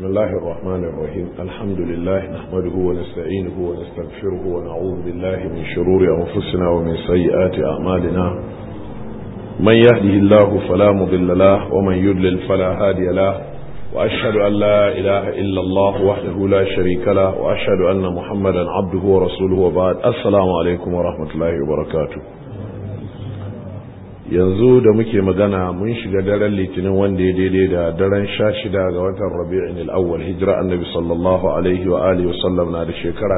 بسم الله الرحمن الرحيم الحمد لله نحمده ونستعينه ونستغفره ونعوذ بالله من شرور أنفسنا ومن سيئات أعمالنا من يهده الله فلا مضل له ومن يضلل فلا هادي له وأشهد أن لا إله إلا الله وحده لا شريك له وأشهد أن محمدا عبده ورسوله وبعد السلام عليكم ورحمة الله وبركاته. yanzu da muke magana mun shiga daren litinin wanda ya daidai da daren 16 ga watan rabi'in al-awwal hijira annabi sallallahu alaihi wa alihi wa sallam na da shekara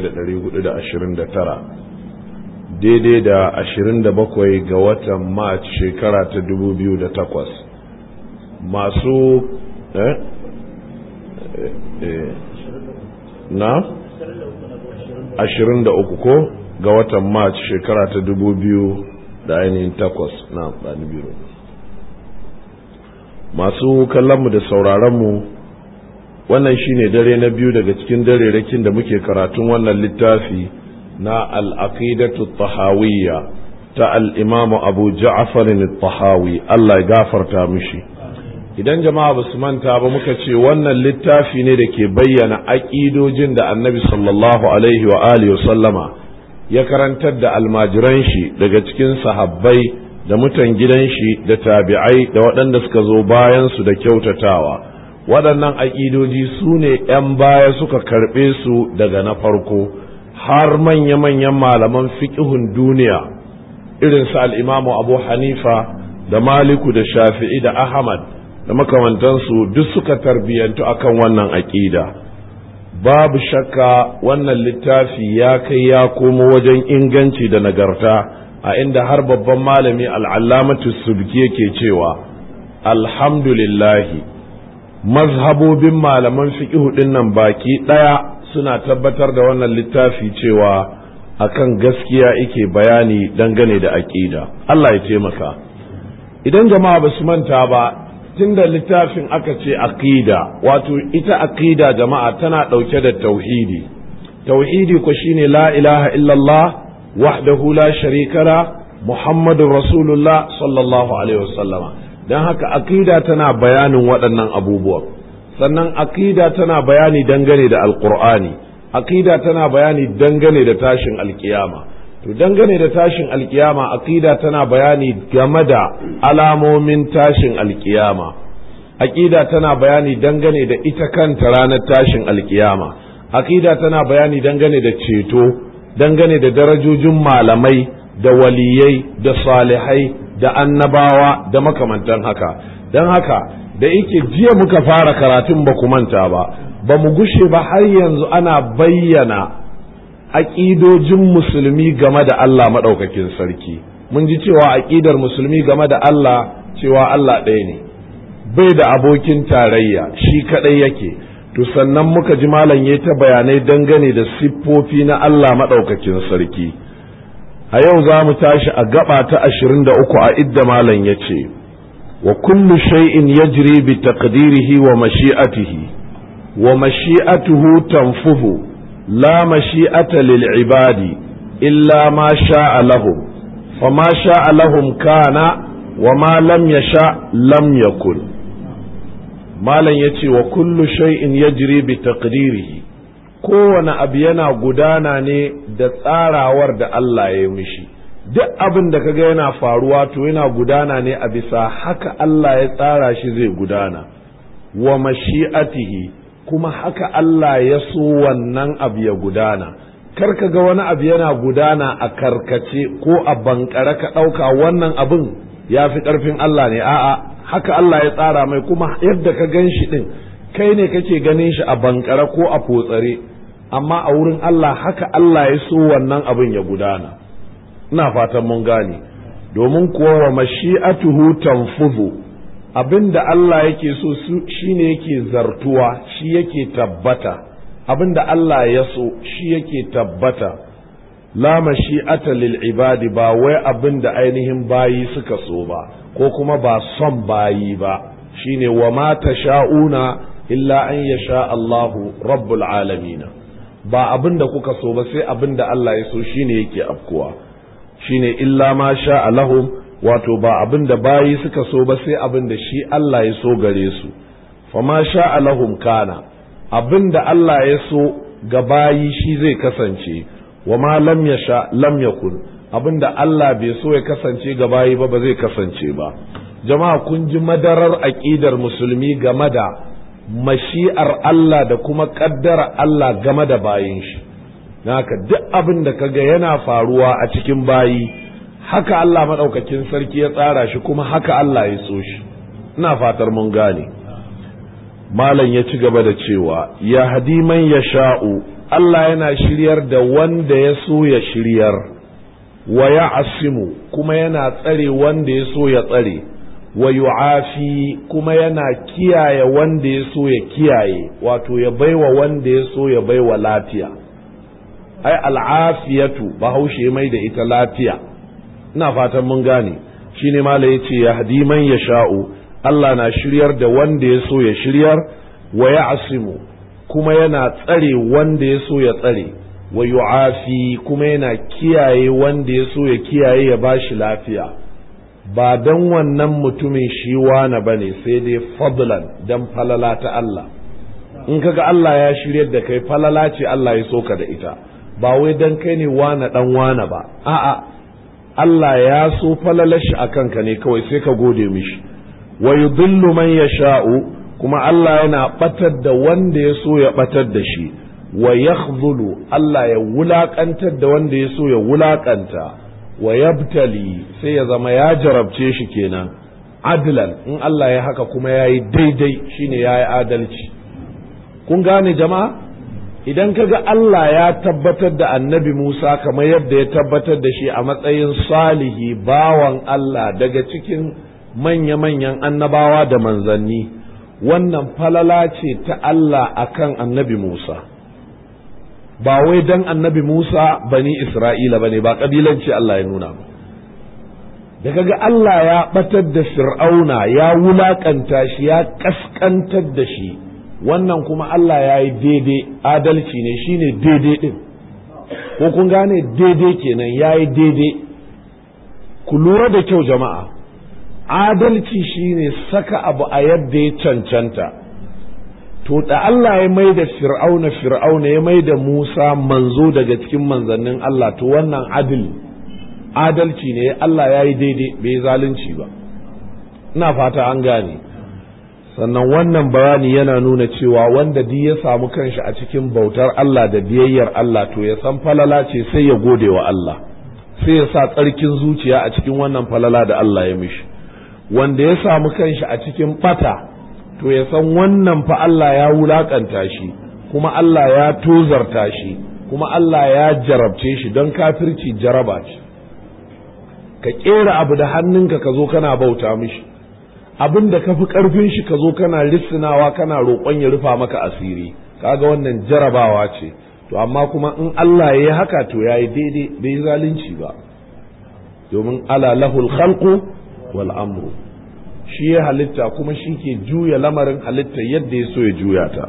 1429 daidai da 27 ga watan march shekara ta 2008 masu na 23 ko ga watan march shekara ta 2000 da ainihin 8 na ɗani biro. Masu kallonmu da sauraronmu wannan shine dare na biyu daga cikin darerakin da muke karatun wannan littafi na al'aqidatu tahawiyya ta al'imamu abu ja'afarin tahawi Allah ya gafarta mishi. Idan jama'a ba su manta ba muka ce wannan littafi ne da ke bayyana aƙidojin da annabi sallallahu alaihi wa alihi wa sallama ya karantar da almajiran shi daga cikin sahabbai da mutan gidan shi da tabi'ai da waɗanda suka zo bayan su da kyautatawa. Waɗannan aƙidoji su ne ‘yan baya suka karɓe su daga na farko har manya-manyan malaman fiƙihun duniya irin su al'imamu Abu Hanifa da Maliku da Shafi'i da Ahmad da makamantansu duk suka tarbiyyantu akan wannan aƙida. Babu shakka wannan littafi ya kai ya komo wajen inganci da nagarta a inda har babban malami al'allamatu subki yake cewa alhamdulillahi mazhabobin malaman fiqhu din nan baki ɗaya suna tabbatar da wannan littafi cewa akan gaskiya yake bayani dangane da aqida. Allah ya taimaka. Idan jama'a ba su manta ba tunda littafin aka ce aqida, wato ita aqida jama'a tana ɗauke da tauhidi. Tauhidi ko shine la ilaha illallah wahdahu la sharika la muhammadur rasulullah sallallahu alaihi wasallama. Dan haka aqida tana bayanin waɗannan abubuwan. Sannan aqida tana bayani dangane da alqur'ani. Aqida tana bayani dangane da tashin alkiyama. To dangane da tashin alkiyama aqida tana bayani game da alamomin tashin alkiyama. Aqida tana bayani dangane da ita kanta ranar tashin alkiyama. Aqida tana bayani dangane da ceto, dangane da darajojin malamai da waliyai da salihai da annabawa da makamantan haka. Dan haka da yake jiya muka fara karatun ba ku manta ba mu gushe ba har yanzu ana bayyana aƙidojin musulmi game da Allah maɗaukakin sarki. Mun ji cewa aƙidar musulmi game da Allah cewa Allah ɗaya ne, bai da abokin tarayya, shi kaɗai yake. To sannan muka ji malam ya ta bayanai dangane da siffofi na Allah maɗaukakin sarki. A yau za mu tashi a gaba ta 23 a idda malam ya ce, wa kullu shay'in yajri bi taqdirihi wa mashi'atihi wa mashi'atuhu tanfuhu لا مشيئة للعباد إلا ما شاء لهم فما شاء لهم كان وما لم يشاء لم يكن. ما لن يتي وكل شيء يجري بتقديره kowane abu yana gudana ne da tsarawar da Allah ya yi mishi. Duk abin da kaga yana faruwa to yana gudana ne a bisa haka Allah ya tsara shi zai gudana. Wa mashi'atihi kuma haka Allah ya so wannan abu ya gudana. Kar ka ga wani abu yana gudana a karkace ko a bankare ka ɗauka wannan abin ya fi ƙarfin Allah ne, a'a haka Allah ya tsara mai, kuma yadda ka gan shi ɗin kai ne kake ganin shi a bankare ko a fotsare, amma a wurin Allah haka Allah ya so wannan abin ya gudana. Ina fatan mun gane, domin kuwa wa mashi'atuhu tanfudu, abinda Allah yake so shine yake zartuwa, shi yake tabbata. Abinda Allah ya so shi yake tabbata. La mashi'ata lil ibadi, ba wai abinda ainihin bayi suka so ba ko kuma ba son bayi ba. Shine wa ma tasha'una illa an yasha Allahu rabbul alamin. Ba abinda kuka so ba sai abinda Allah ya so shine yake afkuwa. Shine illa ma sha'a lahum, wato ba abin da bayi suka so ba sai abin da shi Allah ya so gare su. fama sha'a lahum kana, abinda Allah ya so ga bayi shi zai kasance, wa ma lam yasha lam yakun, abinda Allah bai so ya kasance ga bayi ba zai kasance ba. Jama'a kun ji madarar aqidar musulmi game da mashi'ar Allah da kuma kaddara Allah game da bayin shi. Haka duk abin da kaga yana faruwa a cikin bayi, haka Allah madaukakin sarki ya tsara shi, kuma haka Allah ya so shi. Ina fatar mun gane. Malam ya ci gaba da cewa, ya hadi man yasha'u, Allah yana shiryar da wanda ya so ya shiryar, wa ya'simu, kuma yana tsare wanda ya so ya tsare, wa yu'afi, kuma yana kiyaye wanda ya so ya kiyaye, wato ya baiwa wanda ya so ya baiwa lafiya. Ai al'afiyatu bahaushe mai da ita lafiya. Ina fatan mun gane. Shine malai yace ya hadi man yasha'u, Allah na shiryar da wanda ya so ya shiryar, wa ya'simu, kuma yana tsare wanda ya so ya tsare, wa yu'afi, kuma yana kiyaye wanda ya so ya kiyaye ya bashi lafiya. Ba dan wannan mutumin shi wane bane, sai dai fadlan, dan falala ta Allah. In kaga Allah ya shiryar da kai, falala ce Allah ya soka da ita, ba wai dan kai ne wane dan wane ba. A'a, Allah ya so falalar shi akan ka ne kawai, sai ka gode mishi. Wa yudillu man yasha'u, kuma Allah yana batar da wanda ya so ya batar da shi. Wa yakhdhulu, Allah ya wulakantar da wanda ya so ya wulakanta. Wa yabtali, sai ya zama ya jarabce shi kenan. Adlan, in Allah ya haka kuma yayi daidai, shine yayi adalci. Kun gane jama'a? Idan kaga Allah ya tabbatar da annabi Musa kamar yadda ya tabbatar da shi a matsayin salihi bawan Allah daga cikin manya-manyan annabawa da manzanni, wannan falala ce ta Allah akan annabi Musa. Ba wai dan annabi Musa bani Isra'ila bane, ba kabilanci Allah ya nuna ba. Da kaga Allah ya batar da Fir'auna, ya wulakanta shi, ya kaskantar da shi, wannan kuma Allah ya yi daidai, adalci ne, shine daidai din. Ko kun gane daidai kenan, ya yi daidai. Ku lura da kyau jama'a, adalci shine saka abu a yadda ya cancanta. To da Allah ya mai da Fir'auna ya mai da Musa manzo daga cikin manzannin Allah, to wannan adalci ne, Allah ya yi daidai, bai zalunci ba. Ina fata an gane. Sannan wannan bayani yana nuna cewa wanda duk ya samu kanshi a cikin bautar Allah da biyayyar Allah, to ya san falala ce, sai ya gode wa Allah, sai ya sa tsarkin zuciya a cikin wannan falala da Allah ya mishi. Wanda ya samu kanshi a cikin bata, to ya san wannan fa Allah ya wulakanta shi, kuma Allah ya tozarta shi, kuma Allah ya jarabce shi, don kafirci jaraba ce. Ka kera abu da hannunka ka zo kana bauta mishi, abin da ka fi ƙarfin shi ka zo kana lissinawa kana roƙon ya rufa maka asiri, kaga wannan jarabawa ce. To amma kuma in Allah ya yi haka, to ya yi daidai, bai yi zalunci ba, domin ala lahul khalqu wal amru, shi ya halitta kuma shi ke juya lamarin halitta yadda ya so ya juya ta.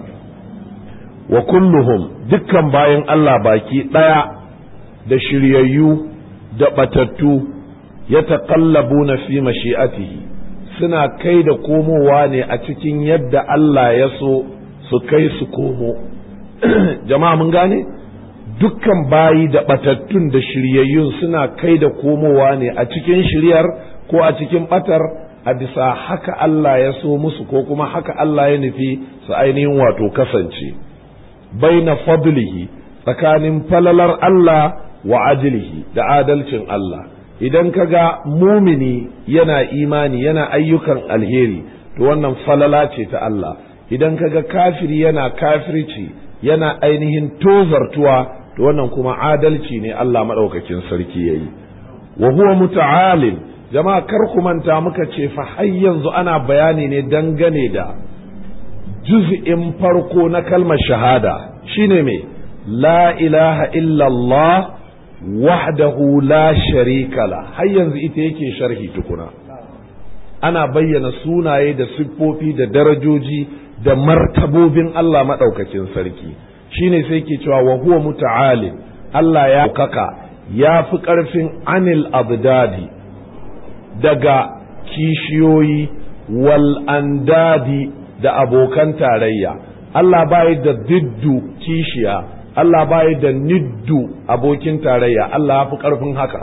Wa kulluhum, dukkan bayan Allah baki ɗaya, da shiryayyu da batattu, ya taqallabuna fi mashi'atihi, suna kai da komowa ne a cikin yadda Allah ya so su kai su komo. Jama'a mun gane? Dukkan bayi da batattun da shiryayyun suna kai da komowa ne a cikin shiryar ko a cikin batar, a bisa haka Allah ya so musu ko kuma haka Allah ya nufi su ainihin wato kasance. Baina fadlihi, tsakanin falalar Allah wa ajlihi, da adalcin Allah. Idan ka ga mumini yana imani, yana ayyukan alheri, to wannan falala ce ta Allah. Idan ka ga kafiri yana kafirci, yana ainihin tozartuwa, to wannan kuma adalci ne Allah maɗaukakin sarki ya yi. Wa huwa muta'alin, jama'a kar ku manta muka ce fa har yanzu ana bayani ne dangane da juz'in farko na kalmar shahada, shine me? La ilaha illallah wahdahu la sharika la. Har yanzu ita yake sharhi tukuna, ana bayyana sunaye da siffofi da darajoji da martabobin Allah maɗaukakin sarki. Shine sai ke cewa wa huwa muta'alin, Allah ya kaka, ya fi ƙarfin anil abdadi, daga kishiyoyi, wal andadi da abokan tarayya. Allah bai da diddu kishiya, Allah bai da niddu abokin tarayya, Allah ya fi ƙarfin haka.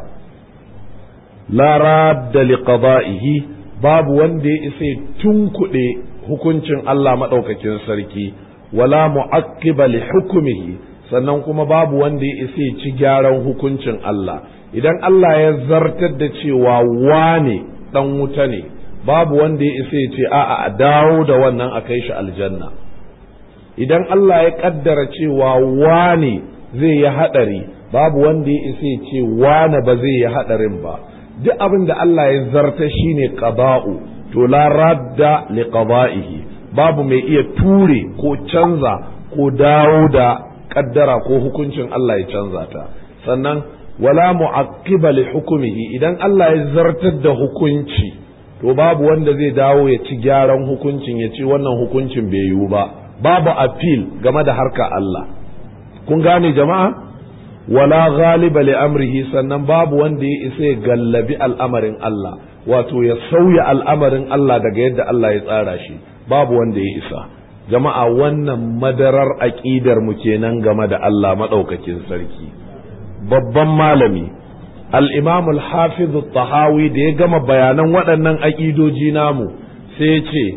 La radda liqada'ihi, babu wanda ya isa tunkuɗe hukuncin Allah maɗaukakin sarki, wala mu'aqqiba li hukmihi, sannan kuma babu wanda ya isa ci gyaran hukuncin Allah. Idan Allah ya zartar da cewa wane dan wuta ne, babu wanda ya isa ya ce a'a a dawo da wannan a kai shi aljanna. Idan Allah ya kaddara cewa wane zai yi hadari, babu wanda ya isa ya ce wane ba zai yi hadarin ba. Duk abin da Allah ya zarta shine qada'u, to la radda li qada'ihi, babu mai iya ture ko canza ko dawo da kaddara ko hukuncin Allah ya canza ta. Sannan wala mu'aqqiba li hukmihi, idan Allah ya zartar da hukunci, to babu wanda zai dawo ya ci gyaran hukuncin ya ce wannan hukuncin bai yiwu ba. Babu appeal game da harka Allah. Kun gane jama'a? Wala ghaliba li amrihi, sannan babu wanda ya isa ya gallabi al'amarin Allah, wato ya sauya al'amarin Allah daga yadda Allah ya tsara shi, babu wanda ya isa. Jama'a, wannan madarar aqidar mu kenan game da Allah madaukakin sarki. Babban malami al-Imam al-Hafiz at-Tahawi da ya gama bayanan waɗannan aqidoji namu sai ya ce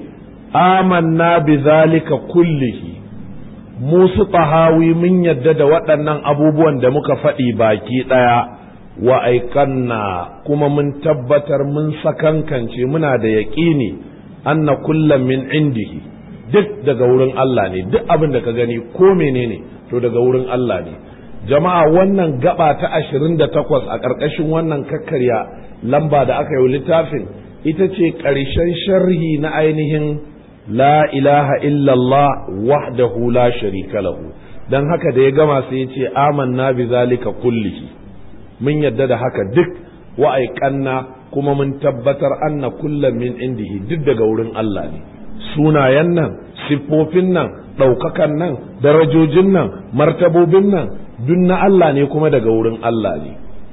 amanna bi zalika kullihi, musu tahawi mun yadda da waɗannan abubuwan da muka faɗi baki ɗaya, wa aikanna kuma mun tabbatar mun sakankance muna da yaƙini anna kullum min indihi, duk daga wurin Allah ne, duk abin da ka gani ko menene to daga wurin Allah ne. Jama'a, wannan gaba ta 28 a ƙarƙashin wannan kakkarya lamba da aka yi littafin ita ce ƙarshen sharhi na ainihin la ilaha illallah wahdahu la sharika lahu. Dan haka da ya gama sai ya ce amanna bi zalika kullihi, mun yadda da haka duk, wa aiqanna kuma mun tabbatar anna kullum min indihi, duk daga wurin Allah ne. Sunayen nan, siffofin nan, ɗaukakan nan, darajojin nan, martabobin nan, duk na Allah ne kuma daga wurin Allah ne.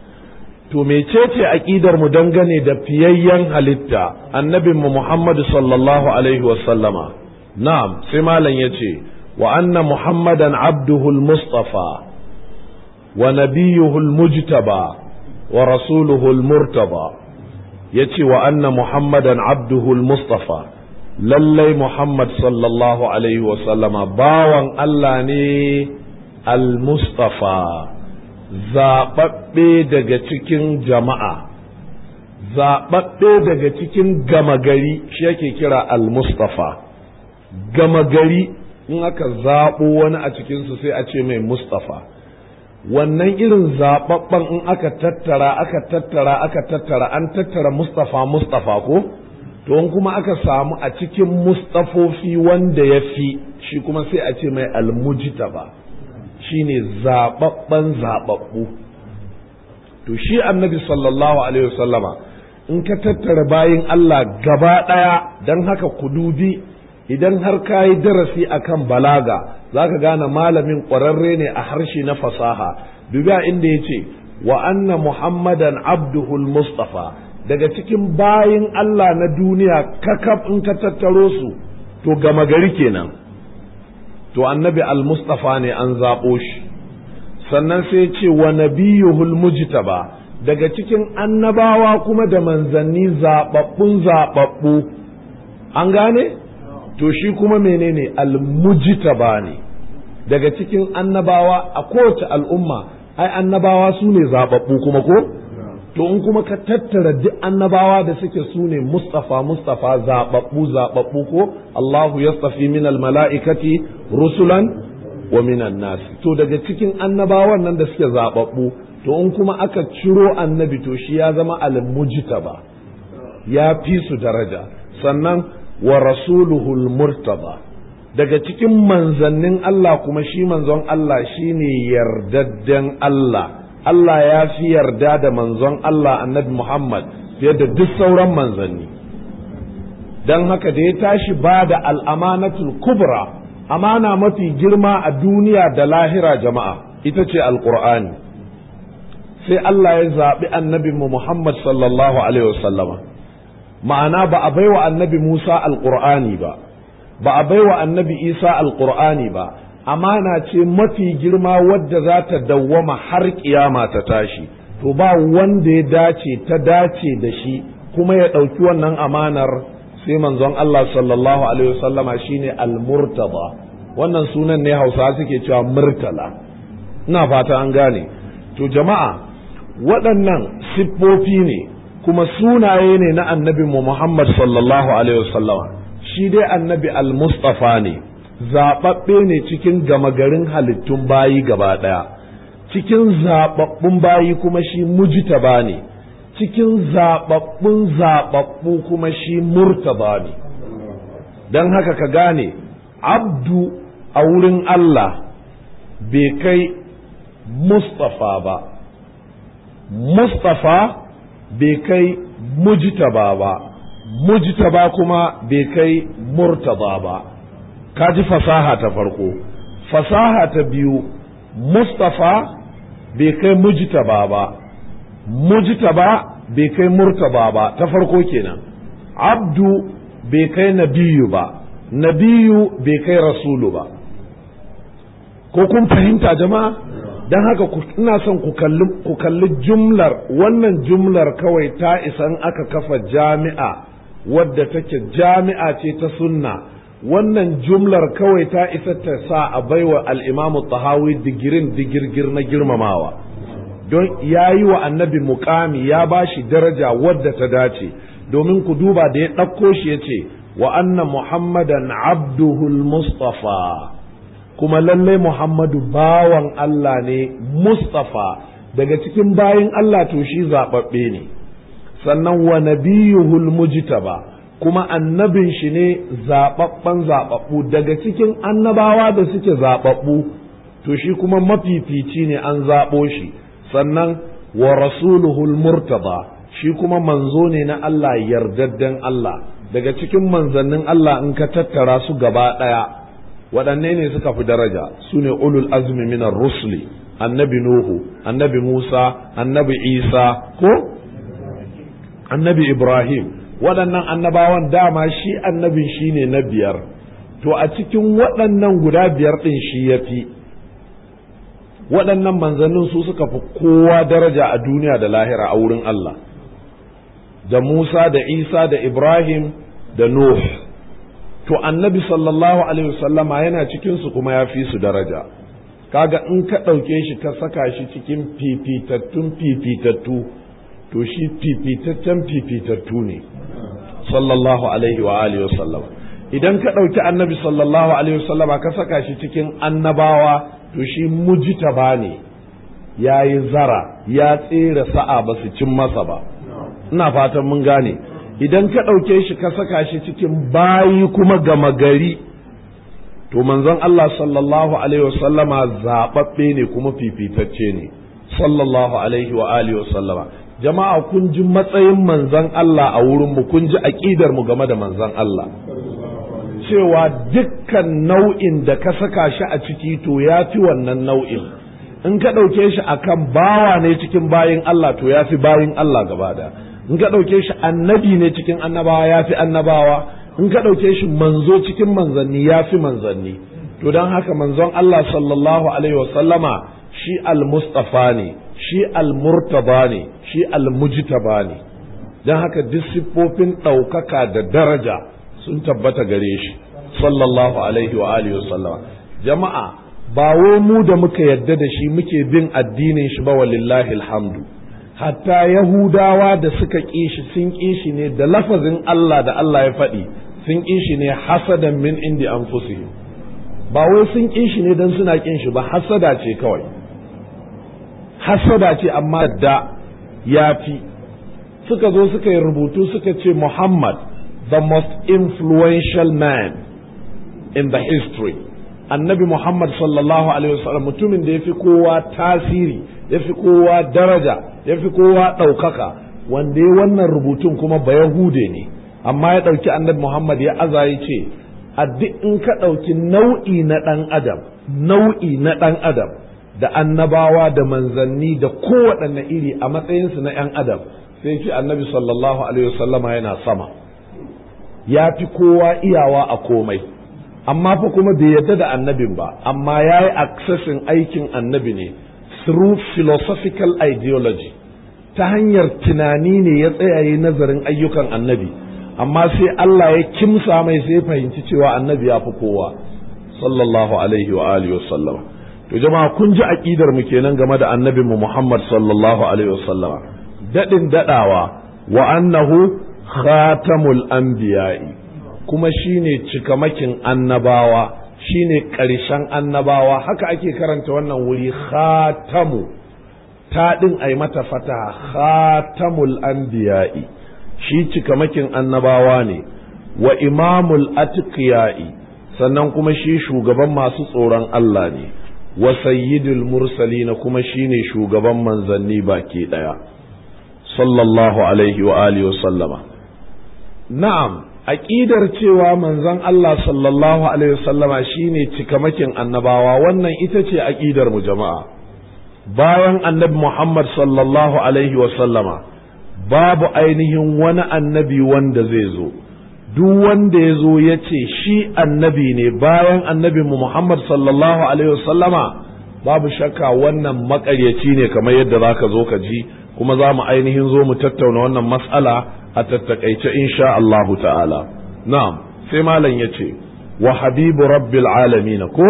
To mecece aqidar mu dangane da fiyayyen halitta annabin mu Muhammad sallallahu alaihi wa sallama? Na'am, sai malam yace wa anna Muhammadan abduhu al-mustafa wa nabiyuhu al-mujtaba wa rasuluhu al-murtaba. Yace wa anna Muhammadan abduhu al-mustafa, lallai Muhammad sallallahu alaihi wa sallama bawan Allah ne al-mustafa, zaɓaɓɓe daga cikin jama'a, zaɓaɓɓe daga cikin gama gari, shi yake kira al-mustafa. Gama gari in aka zaɓo wani a cikinsu sai a ce mai mustafa. Wannan irin zaɓaɓɓen in aka tattara an tattara mustafa ko? To in kuma aka samu a cikin mustafofi wanda ya fi, shi kuma sai a ce mai al-mujtaba, shine zababban zababbu. To shi annabi sallallahu alaihi wasallama in ka tattara bayin Allah gaba daya, dan haka ku dubi idan har kayi darasi akan balaga zaka gane malamin ƙwararre ne a harshe na fasaha. Dubi inda yace wa anna muhammadan abduhul mustafa, daga cikin bayin Allah na duniya kakaf in ka tattaro su to gama gari kenan, to annabi al-mustafa ne, an zaɓo shi. Sannan sai ce wa nabiyuhul mujtaba, daga cikin annabawa kuma da manzanni zaɓaɓɓu, an gane? To shi kuma menene al-mujtaba ne, daga cikin annabawa a kowace al'umma, ai annabawa su ne zaɓaɓɓu kuma ko? To in kuma ka tattara duk annabawa da suke su ne mustafa zaɓaɓɓu ko? Allahu yastafi minal mala'ikati rusulan wa minan nas. To daga cikin annabawan nan da suke zaɓaɓɓu, to in kuma aka ciro annabi to shi ya zama al-mujtaba, ya fi su daraja. Sannan wa rasuluhul murtaba, daga cikin manzannin Allah kuma shi manzon Allah shine yardadden Allah. Allah ya fi yarda da manzon Allah annabi Muhammad fiye da duk sauran manzanni. Don haka da ya tashi ba da al'amanatul kubra, amana mafi girma a duniya da lahira jama'a, ita ce alƙur'ani. Sai Allah ya zaɓi annabinmu Muhammad sallallahu alaihi wasallama. Ma'ana ba a baiwa annabi Musa alƙur'ani ba, ba a baiwa annabi Isa alqur'ani ba amana ce mafi girma wadda za ta dawwama har kiyama ta tashi, to ba wanda ya dace da shi kuma ya ɗauki wannan amanar sai manzon Allah sallallahu alaihi wasallama shine al-murtada. Wannan sunan ne Hausawa suke cewa murtala. Ina fata an gane. To jama'a, waɗannan siffofi ne kuma sunaye ne na annabi Muhammad sallallahu alaihi wasallama. Shi dai annabi al-Mustafa ne, zaɓaɓɓe ne cikin gama garin halittun bayi gaba ɗaya, cikin zaɓaɓɓun bayi kuma shi mujtaba ne, cikin zaɓaɓɓu kuma shi murtaba ne. Don haka ka gane, abdu a wurin Allah bai kai Mustafa ba, Mustafa bai kai mujtaba ba, mujtaba kuma bai kai murtaba ba. Ka ji fasaha ta farko. Fasaha ta biyu, Mustafa bai kai mujtaba ba, mujtaba bai kai murtaba ba, ta farko kenan. Abdu bai kai nabiyu ba, nabiyu bai kai rasulu ba. Ko kun fahimta jama'a? Don haka ina son ku kalli jumlar, wannan jumlar kawai ta isan aka kafa jami'a wadda take jami'a ce ta sunna. Wannan jumlar kawai ta isa ta sa a baiwa al-Imam Tahawi digirgir na girmamawa, don ya yi wa annabi muƙami, ya ba shi daraja wadda ta dace. Domin ku duba da ya ɗauko shi ya ce wa anna Muhammadan abduhul Mustafa, kuma lallai Muhammadu bawan Allah ne Mustafa, daga cikin bayin Allah to shi zaɓaɓɓe ne. Sannan wa nabiyuhul mujtaba, kuma annabin shi ne zaɓaɓɓen zaɓaɓɓu, daga cikin annabawa da suke zaɓaɓɓu to shi kuma mafifici ne, an zaɓo shi. Sannan wa rasuluhul murtada, shi kuma manzo ne na Allah, yardadden Allah. Daga cikin manzannin Allah in ka tattara su gaba ɗaya, waɗanne ne suka fi daraja? Su ne ulul azmi minar rusuli, annabi Nuhu, annabi Musa, annabi Isa, ko annabi Ibrahim. Waɗannan annabawan dama shi annabin shi ne na biyar. To a cikin waɗannan guda biyar ɗin shi ya fi. Waɗannan manzannin su suka fi kowa daraja a duniya da lahira a wurin Allah, da Musa da Isa da Ibrahim da Nuh. To annabi sallallahu alaihi wasallama yana cikinsu kuma ya fi su daraja. Kaga in ka ɗauke shi ka saka shi cikin fifitattu, to shi fifitattu ne sallallahu alaihi wa alihi wasallam. Idan ka ɗauki annabi sallallahu alaihi wasallama ka saka shi cikin annabawa, to shi mujtaba ne, ya yi zara, ya tsere sa'a ba su cin masa ba. Ina fatan mun gane. Idan ka ɗauke shi ka saka shi cikin bayi kuma gama gari, to manzon Allah sallallahu alaihi wasallama zaɓaɓɓe ne kuma fifitacce ne sallallahu alaihi wa alihi wasallama. Jama'a, kun ji matsayin manzon Allah a wurin mu, kun ji aqidar mu game da manzon Allah, cewa dukkan nau'in da ka saka shi a ciki to ya fi wannan nau'in. In ka ɗauke shi akan bawa ne cikin bayin Allah, to ya fi bayin Allah gaba da. In ka ɗauke shi annabi ne cikin annabawa, ya fi annabawa. In ka ɗauke shi manzo cikin manzanni, ya fi manzanni. To don haka manzon Allah sallallahu alaihi wasallama shi al-Mustafa ne, shi al-Murtaba ne, shi al-Mujtaba ne. Don haka duk siffofin ɗaukaka da daraja sun tabbata gare shi sallallahu alaihi wa alihi wasallama. Jama'a, ba wai mu da muka yadda da shi muke bin addinin shi ba, walillahi alhamdu. Hatta Yahudawa da suka ƙi shi sun ƙi shi ne da lafazin Allah da Allah ya faɗi, sun ƙi shi ne hasadan min indi anfusihim. Ba wai sun ƙi shi ne don suna ƙin shi ba, hasada ce kawai. Hasada ce, amma da ya fi. Suka zo suka yi rubutu suka ce Muhammad, the most influential man in the history. Annabi Muhammad sallallahu alaihi wasallam mutumin da ya fi kowa tasiri, ya fi kowa daraja, ya fi kowa ɗaukaka, wanda ya wannan rubutun kuma ba Yahude ne, amma ya ɗauki annabi Muhammad ya aza ya ce, a duk in ka ɗauki nau'i na ɗan adam da annabawa da manzanni da kowaɗanne iri a matsayinsu na ‘yan adam, sai ce annabi sallallahu alaihi wasallama yana sama, ya fi kowa iyawa a komai. amma fa kuma bai yarda da annabin ba, amma ya yi accessing aikin annabi ne through philosophical ideology, ta hanyar tunani ne ya tsayaye nazarin ayyukan annabi, amma sai Allah ya kimsa mai sai fahimci cewa annabi ya fi kowa sallallahu alaihi wa alihi wa sallam. To jama'a kun ji aqidar mu kenan game da annabin mu Muhammad sallallahu alaihi wa sallam, dadin dadawa wa annahu khatamul anbiya'i, kuma shine cikamakin annabawa, shine ƙarshen annabawa. Haka ake karanta wannan wuri khatamu, ta din ai mata fataha, khatamul anbiya'i, shi cikamakin annabawa ne, wa imamul atqiya'i, sannan kuma shi shugaban masu tsoron Allah ne, wa sayyidul mursalin, kuma shine shugaban manzanni baki daya sallallahu alaihi wa alihi wa sallama. Na'am, aqidar cewa manzon Allah sallallahu alaihi wa sallama shine cikamakin annabawa, wannan ita ce aqidar mu jama'a. Bayan annabi Muhammad sallallahu alaihi wa sallama babu ainihin wani annabi wanda zai zo. Duk wanda ya zo ya ce shi annabi ne bayan annabinmu Muhammad sallallahu alaihi wasallama, babu shakka wannan makaryaci ne, kamar yadda za ka zo ka ji, kuma za mu ainihin zo mu tattauna wannan mas'ala a tattakaice insha Allahu ta'ala. Na'am, sai malam ya ce wa habibu rabbil alamin, ko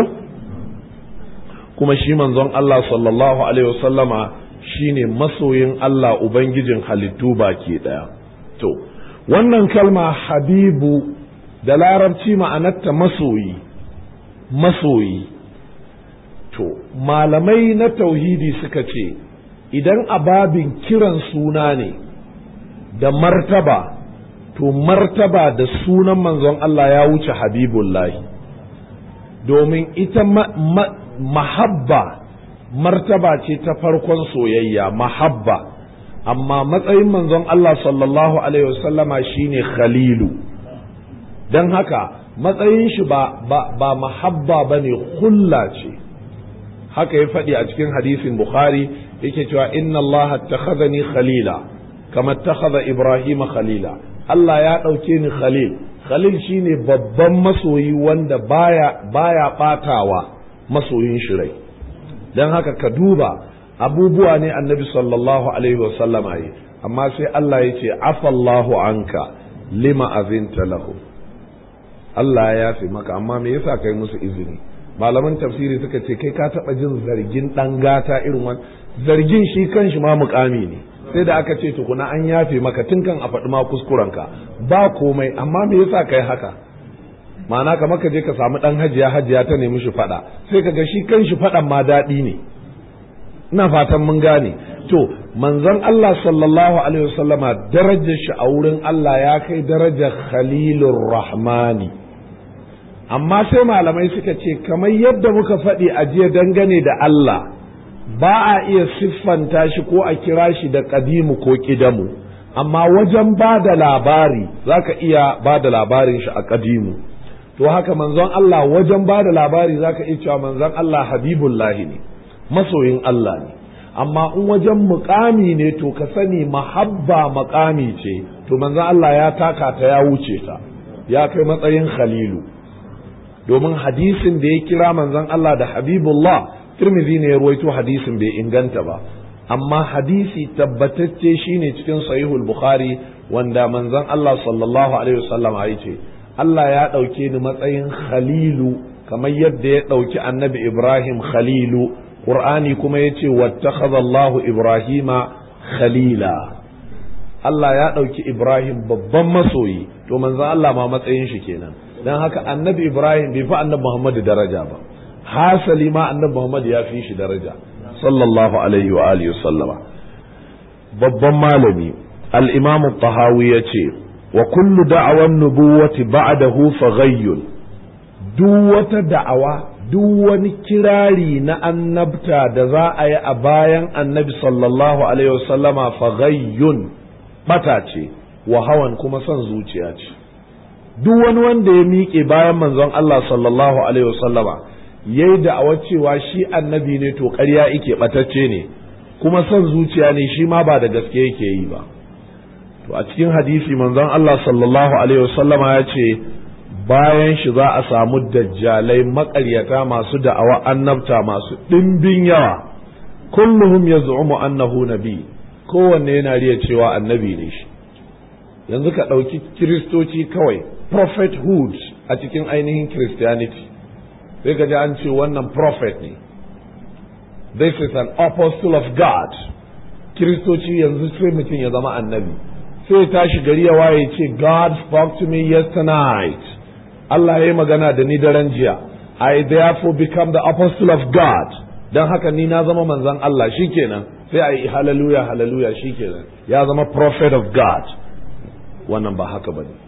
kuma shi manzon Allah sallallahu alaihi wasallama shine masoyin Allah ubangijin halittu baki daya. To wannan kalma habibu da larabci ma'anarta masoyi, masoyi. To malamai na tauhidi suka ce idan ababin kiran suna ne da martaba, to martaba da sunan manzon Allah ya wuce habibullahi, domin ita mahabba martaba ce ta farkon soyayya, mahabba. Amma matsayin manzon Allah sallallahu alaihi wasallama shine khalilu, don haka matsayin shi ba mahabba bane, hulla ce. Haka ya faɗi a cikin hadisin Bukhari, yake cewa inna Allah attakhadhani khalila kama attakhadha Ibrahim khalila. Allah ya ɗauke ni khalil. Khalil shine babban masoyi wanda baya ɓatawa masoyin shi rai. Don haka ka duba abubuwa ne annabi sallallahu alaihi wasallama yi, amma sai Allah ya ce afallahu anka lima azinta lahu. Allah ya yafe maka, amma me yasa kai musu izini? Malaman tafsiri suka ce kai ka taba jin zargin dan gata irin wannan? Zargin shi kanshi ma mukami ne, sai da aka ce tukuna an yafe maka tun kan a faɗi ma kuskurenka, ba komai, amma me yasa kai haka? Ma'ana kamar ka je ka samu dan hajiya ta nemi shi faɗa, sai ka ga shi kanshi faɗan ma daɗi ne. Ina fatan mun gane. To manzon Allah sallallahu alaihi wasallama darajar shi a wurin Allah ya kai darajar khalilur rahmani, amma sai malamai suka ce kamar yadda muka faɗi a jiya dangane da Allah, ba a iya siffanta shi ko a kira shi da ƙadimu ko ƙidamu, amma wajen ba da labari za ka iya ba da labarin shi a ƙadimu. To haka manzon Allah wajen ba da labari za ka iya cewa manzon Allah habibullahi ne, masoyin Allah ne. Amma in wajen muƙami ne to ka sani mahabba muƙami ce, to manzon Allah ya taka ta, ya wuce ta, ya kai matsayin khalilu. Domin hadisin da ya kira manzon Allah da habibullah, Tirmidhi ne ya ruwaito hadisin, bai inganta ba, amma hadisi tabbatacce shine cikin sahihul Bukhari, wanda manzon Allah sallallahu alaihi wasallam ya ce Allah ya ɗauke ni matsayin khalilu kamar yadda ya ɗauki annabi Ibrahim khalilu. Qur'ani kuma ya ce wattakhadha Allahu Ibrahima khalila. Allah ya ɗauki Ibrahim babban masoyi, to manzon Allah ma matsayin shi kenan. Dan haka annabi Ibrahim bai fi annabi Muhammad daraja ba, hasali ma annabi Muhammad ya fi shi daraja sallallahu alaihi wa alihi sallama. Babban malami al-Imam at-Tahawi yace wa kullu da'awan nubuwati ba'dahu faghayyun, duk wata da'awa, duk wani kirari na annabta da za a yi a bayan annabi sallallahu alaihi wa sallama faghayyun, bata ce, wa hawan kuma son zuciya ce. Duk wani wanda ya miƙe bayan manzon Allah sallallahu alaihi wasallama yayi da'awar cewa shi annabi ne, to ƙarya yake, ɓatacce ne, kuma son zuciya ne, shi ma ba da gaske yake yi ba. To a cikin hadisi manzon Allah sallallahu alaihi wasallama ya ce bayan shi za a samu dajjalai maƙaryata masu da'awa annabta masu ɗimbin yawa, kulluhum yaz'umu annahu nabi, kowanne yana riya cewa annabi ne shi. Yanzu ka ɗauki kiristoci kawai, prophethood a cikin ainihin Christianity, sai ka ji an ce wannan prophet ne, this is an apostle of God. Kiristoci yanzu sai mutum ya zama annabi, sai tashi gari ya waye ce God spoke to me yesterday, Allah ya yi magana da ni daren jiya, I therefore become the apostle of God, don haka ni na zama manzon Allah, shikenan sai a yi hallelujah hallelujah, shikenan ya zama prophet of God. Wannan ba haka bane,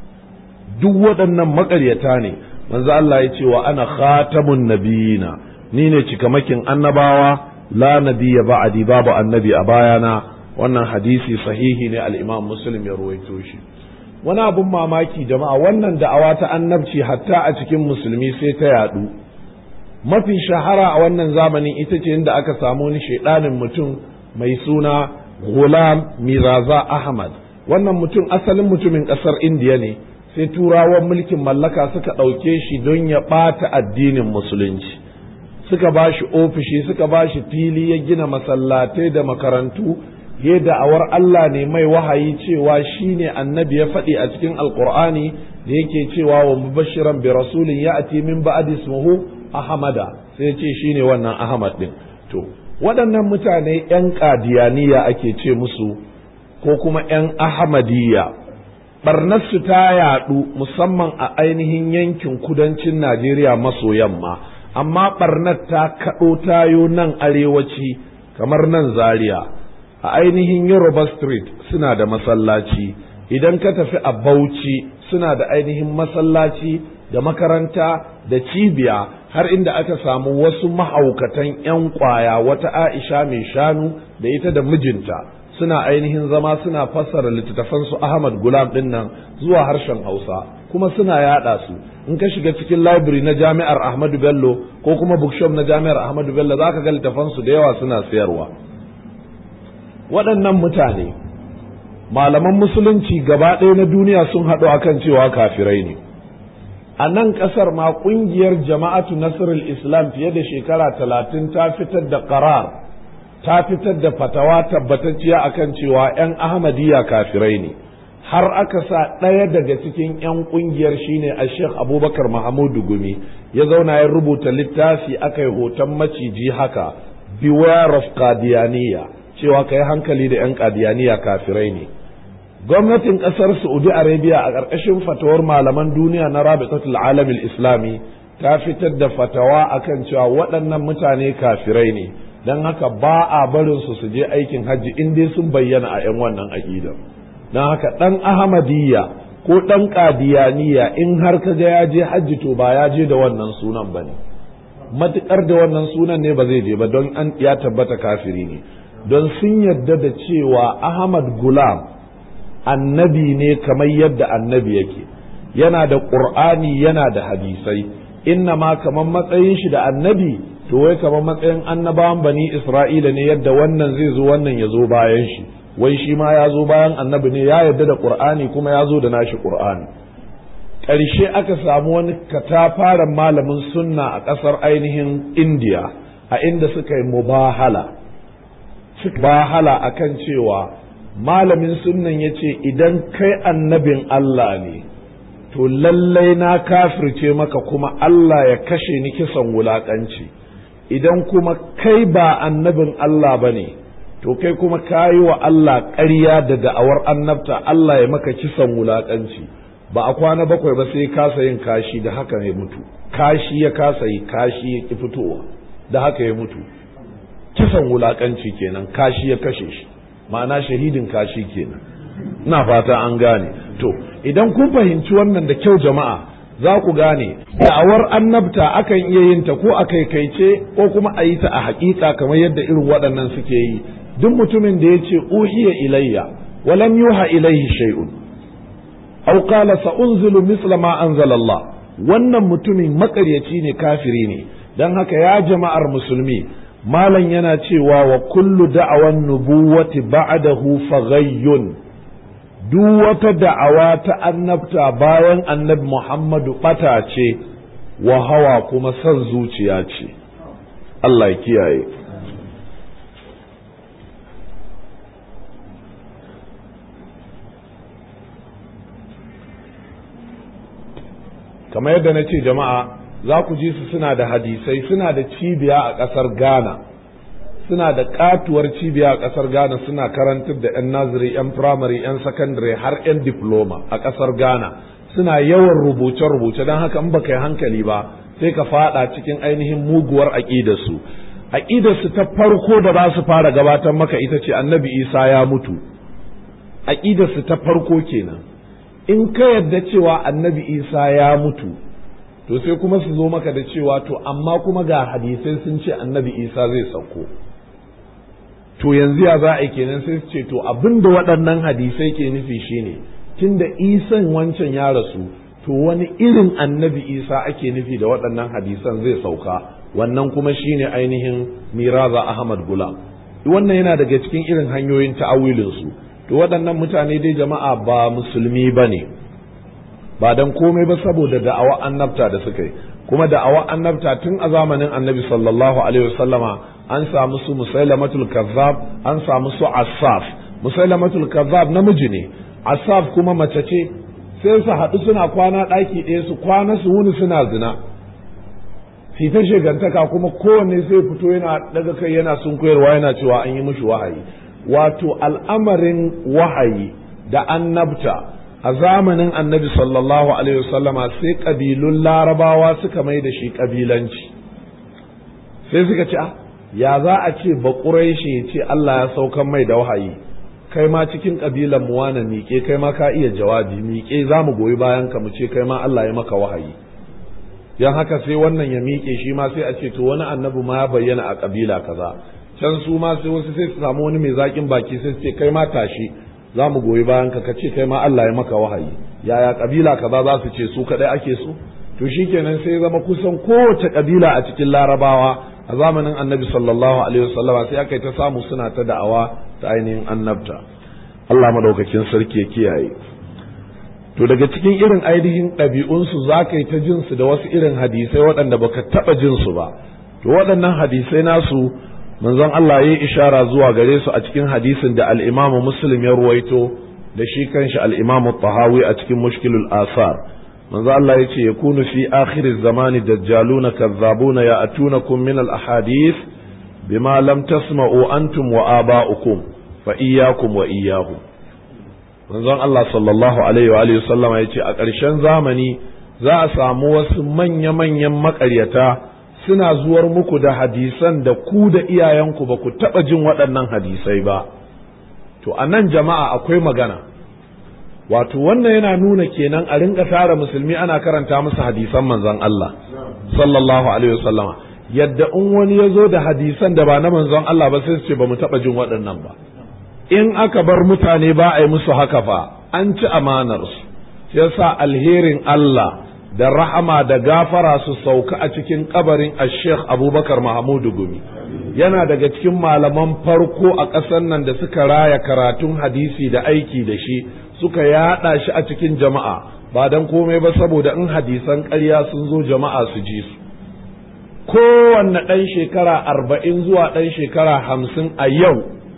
duk waɗannan maƙaryata ne. Manzo Allah ya ce wa ana khatamun nabiyina, ni ne cikamakin annabawa, la nabiyya ba'di, babu annabi a bayana. Wannan hadisi sahihi ne, al-Imam Muslim ya ruwaito shi. Wani abun mamaki jama'a, wannan da'awa ta annabci hatta a cikin musulmi sai ta yadu. Mafi shahara a wannan zamanin ita ce inda aka samu wani shedanin mutum mai suna Ghulam Miraza Ahmad. Wannan mutum asalin mutumin ƙasar Indiya ne, sai turawan mulkin mallaka suka ɗauke shi don ya ɓata addinin musulunci. Suka ba shi ofishi, suka ba shi fili, ya gina masallatai da makarantu, ya da'awar Allah ne mai wahayi cewa shi ne annabi ya faɗi a cikin alƙur'ani da yake cewa wa mubashiran bi rasulin ya'ti min ba'di ismuhu Ahmada, sai ya ce shi ne wannan Ahmad ɗin. To, waɗannan mutane ‘yan ƙadiyaniya ake ce musu, ko kuma ‘yan Ahmadiyya. Ɓarnarsu ta yaɗu musamman a ainihin yankin kudancin Najeriya maso yamma, amma ɓarnar ta kaɗo tayo nan arewaci kamar nan Zaria. A ainihin Yoruba Street suna da masallaci, idan ka tafi a Bauchi suna da ainihin masallaci da makaranta da cibiya, har inda aka samu wasu mahaukatan 'yan ƙwaya, wata Aisha mai shanu da ita da mijinta suna ainihin zama suna fassara littattafan su Ahmad Gulam din nan zuwa harshen Hausa, kuma suna yada su. In ka shiga cikin library na Jami'ar Ahmadu Bello ko kuma bookshop na Jami'ar Ahmadu Bello zaka ga littattafan su da yawa suna sayarwa. Waɗannan mutane malaman musulunci gaba ɗaya na duniya sun haɗu akan cewa kafirai ne. A nan ƙasar ma ƙungiyar Jama'atu Nasrul Islam fiye da shekara 30 ta fitar da qarar, ta fitar da fatawa tabbatacciya akan cewa 'yan Ahmadiyya kafirai ne. Har aka sa ɗaya daga cikin 'yan ƙungiyar shine a Sheikh Abubakar Mahamudu Gumi ya zauna ya rubuta littafi, aka yi hoton maciji haka, beware of Qadiyaniyya, cewa kai hankali da 'yan Qadiyaniyya kafirai ne. Gwamnatin ƙasar Saudi Arabia a ƙarƙashin fatawar malaman duniya na Rabitatul Alamil Islami ta fitar da fatawa akan cewa waɗannan mutane kafirai ne, don haka ba a barin su je aikin hajji in dai sun bayyana a 'yan wannan aƙidar. Don haka ɗan Ahmadiyya ko ɗan Qadiyaniyya in har ka ga ya je hajji to ba ya je da wannan sunan ba ne, matuƙar da wannan sunan ne ba zai je ba, don an ya tabbata kafiri ne. Don sun yarda da cewa Ahmad Gulam annabi ne kamar yadda annabi yake, yana da ƙur'ani yana da hadisai, inna ma kamar matsayin shi da annabi to wai kamar matsayin annabawan bani Isra'ila ne, yadda wannan zai zo wannan ya zo bayan shi, wai shi ma ya zo bayan annabi ne, ya yarda da ƙur'ani kuma ya zo da nashi ƙur'ani. Ƙarshe aka samu wani katafaren malamin sunna a ƙasar ainihin Indiya, a inda suka yi mubahala akan cewa malamin sunnan ya ce idan kai annabin Allah ne to lallai na kafirce maka kuma Allah ya kashe ni kisan wulaƙanci, idan kuma kai ba annabin Allah ba ne to kai kuma kayi wa Allah ƙarya da da'awar annabta, Allah ya maka kisan wulaƙanci. Ba a kwana bakwai ba sai kasa yin kashi, da haka ya mutu. Kashi ya kasa yi, kashi ya ki fitowa, da haka ya mutu. Kisan wulaƙanci kenan, kashi ya kashe shi, ma'ana shahidin kashi kenan. Ina fata an gane. To idan kun fahimci wannan da kyau jama'a, za ku gane da'awar annabta akan iya yin ta ko a kaikaice ko kuma a yi ta a haƙiƙa kamar yadda irin waɗannan suke yi. Duk mutumin da ya ce uhiya ilayya wa lam yuha ilayhi shay'un aw qala sa unzilu misla ma anzala Allah, wannan mutumin makaryaci ne, kafiri ne. Dan haka ya jama'ar musulmi, malam yana cewa wa kullu da'awan nubuwati ba'dahu faghayyun, duk wata da'awa ta annabta bayan annabi Muhammadu ɓata ce wa hawa kuma son zuciya ce. Allah ya kiyaye. Kamar yadda na ce jama'a, za ku ji su suna da hadisai, suna da cibiya a ƙasar Ghana, suna da katuwar cibiya a ƙasar Ghana, suna karantar da 'yan naziri, 'yan firamare, 'yan sakandare har 'yan diploma a ƙasar Ghana. Suna yawan rubuce-rubuce, don haka in baka yi hankali ba sai ka fada cikin ainihin muguwar aƙidarsu. Aƙidarsu ta farko da za su fara gabatar maka ita ce annabi Isa ya mutu. Aƙidarsu ta farko kenan. In ka yadda cewa annabi Isa ya mutu, to sai kuma su zo maka da cewa to amma kuma ga hadisai sun ce annabi Isa zai sauko. To yanzu ya za a yi kenan, sai su ce to abin da waɗannan hadisai ke nufi shine tunda Isan wancan ya rasu, to wani irin annabi Isa ake nufi da waɗannan hadisan zai sauka, wannan kuma shine ainihin Miraza Ahmad Gulam. Wannan yana daga cikin irin hanyoyin ta'awilinsu. To waɗannan mutane dai jama'a ba musulmi ba ne, ba dan komai ba saboda da'awa annabta da suka yi. Kuma da'awa annabta tun a zamanin annabi sallallahu alaihi wasallama an samu su Musailamatul Kazzab, an samu su Assaf. Musailamatul Kazzab namiji ne, Assaf kuma mace ce. Sai su haɗu suna kwana ɗaki ɗaya, su kwana su wuni suna zina, fita shegantaka, kuma kowanne sai fito yana daga kai yana sunkoyarwa yana cewa an yi mishi wahayi. Wato al'amarin wahayi da annabta a zamanin annabi sallallahu alaihi wasallama sai ƙabilun larabawa suka mai da shi ƙabilanci. Sai suka ce ya za a ce ba ƙuraishi ya ce Allah ya saukan mai da wahayi, kai ma cikin ƙabilan mu wane miƙe, kai ma ka iya jawabi, miƙe za mu goyi bayan ka mu ce kai ma Allah ya maka wahayi. Yan haka sai wannan ya miƙe shi ma sai a ce to wani annabi ma ya bayyana a ƙabila kaza. Can su ma sai wasu sai su samu wani mai zaƙin baki sai su ce kai ma tashi za mu goyi bayan ka ce kai ma Allah ya maka wahayi. Yaya ƙabila kaza za su ce su kaɗai ake so? To shikenan sai zama kusan kowace ƙabila a cikin larabawa a zamanin annabi sallallahu alaihi wasallam sai aka yi ta samu suna ta da'awa ta ainihin annabta. Allah madaukakin sarki ya kiyaye. To daga cikin irin ainihin ɗabi'unsu za ka yi ta jinsu da wasu irin hadisai waɗanda baka taɓa jinsu ba. To waɗannan hadisai nasu manzon Allah ya yi ishara zuwa gare su a cikin hadisin da al-Imam Muslim ya ruwaito da shi kanshi al-Imam Tahawi a cikin Mushkilul Asar. manzo Allah yace yakunu fi akhiriz zamani dajjaluna kazzabuna ya'tunakum min al-ahadith bima lam tasma'u antum wa aba'ukum fa iyyakum wa iyyahum. Manzon Allah sallallahu alaihi wa alihi sallama yace a ƙarshen zamani za a samu wasu manya-manyan maƙaryata suna zuwar muku da hadisan da ku da iyayenku ba ku taɓa jin waɗannan hadisai ba. To a nan jama'a akwai magana. Wato wannan yana nuna kenan a rinka tara musulmi ana karanta musu hadisan manzon Allah sallallahu alaihi wasallama, yadda in wani ya zo da hadisan da ba na manzon Allah ba sai su ce ba mu taɓa jin waɗannan ba. In aka bar mutane ba a yi musu haka fa an ci amanarsu. Yasa alherin Allah da rahama da gafara su sauka a cikin kabarin Sheikh Abubakar Mahamudu Gumi. Yana daga cikin malaman farko a ƙasar nan da suka raya karatun hadisi da aiki da shi, suka yaɗa shi a cikin jama'a, ba don komai ba saboda in hadisan ƙarya sun zo jama'a su ji su. Kowanne ɗan shekara 40 zuwa ɗan shekara 50 a yau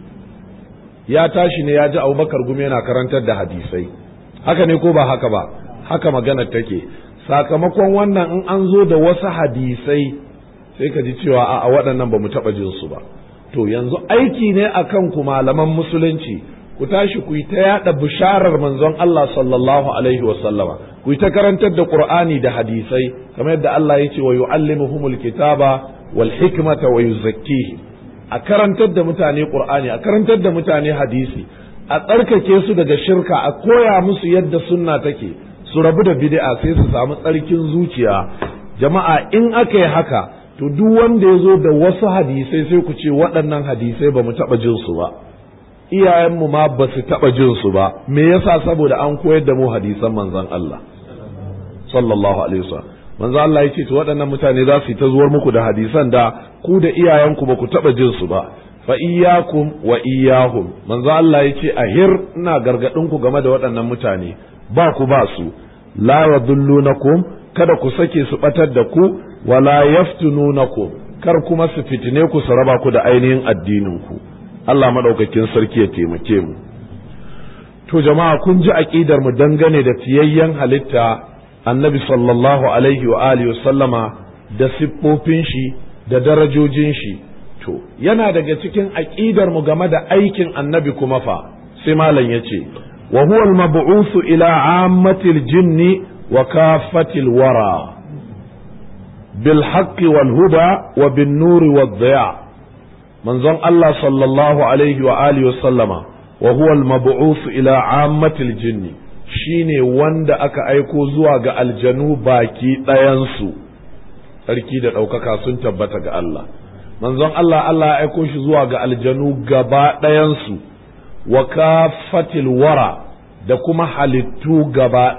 ya tashi ne ya ji Abubakar Gumi yana karantar da hadisai. Haka ne ko ba haka ba? Haka maganar take. Sakamakon wannan in an zo da wasu hadisai sai ka ji cewa a waɗannan ba mu taɓa jin su ba. To yanzu aiki ne akan ku malaman musulunci, ku tashi ku yi ta yaɗa bisharar manzon Allah sallallahu alaihi wa sallama, ku yi ta karantar da Qur'ani da hadisai kamar yadda Allah ya ce wa yu'allimuhumul kitaba wal hikmata wa yuzakkihim. A karantar da mutane Qur'ani, a karantar da mutane hadisi, a tsarkake su daga shirka, a koya musu yadda sunna take, su rabu da bid'a sai su samu tsarkin zuciya. Jama'a in aka yi haka, to duk wanda ya zo da wasu hadisai sai ku ce waɗannan hadisai ba mu taɓa jin su ba, iyayenmu ma ba su taɓa jin su ba. Me yasa? Saboda an koyar da mu hadisan manzon Allah sallallahu alaihi wasallam. Manzon Allah ya ce to waɗannan mutane za su yi ta zuwar muku da hadisan da ku da iyayenku ba ku taɓa jin su ba. fa iyyakum wa iyyahum manzo Allah yace ahir ina gargadin ku game da waɗannan mutane ba ku ba su la yadullunakum kada ku sake su batar da ku wala yaftununakum kar kuma su fitine ku su raba ku da ainihin addinin ku Allah madaukakin sarki ya taimake mu to jama'a kun ji aqidar mu dangane da fiyayyen halitta annabi sallallahu alaihi wa alihi wa sallama da siffofin shi da darajojin shi to yana daga cikin aqidar mu game da aikin annabi kuma fa sai malam yace wa huwa al-mab'uth ila 'ammatil jinni wa kaffatil wara bil haqqi wal huda wa bin nuri wad dhiya manzon Allah sallallahu alaihi wa alihi wa sallama wa huwa al-mab'uth ila 'ammatil jinni shine wanda aka aiko zuwa ga aljanu baki ɗayan su sarki da ɗaukaka sun tabbata ga Allah manzon Allah ya aiko shi zuwa ga aljanu gaba ɗayansu wa kafatil wara da kuma halittu gaba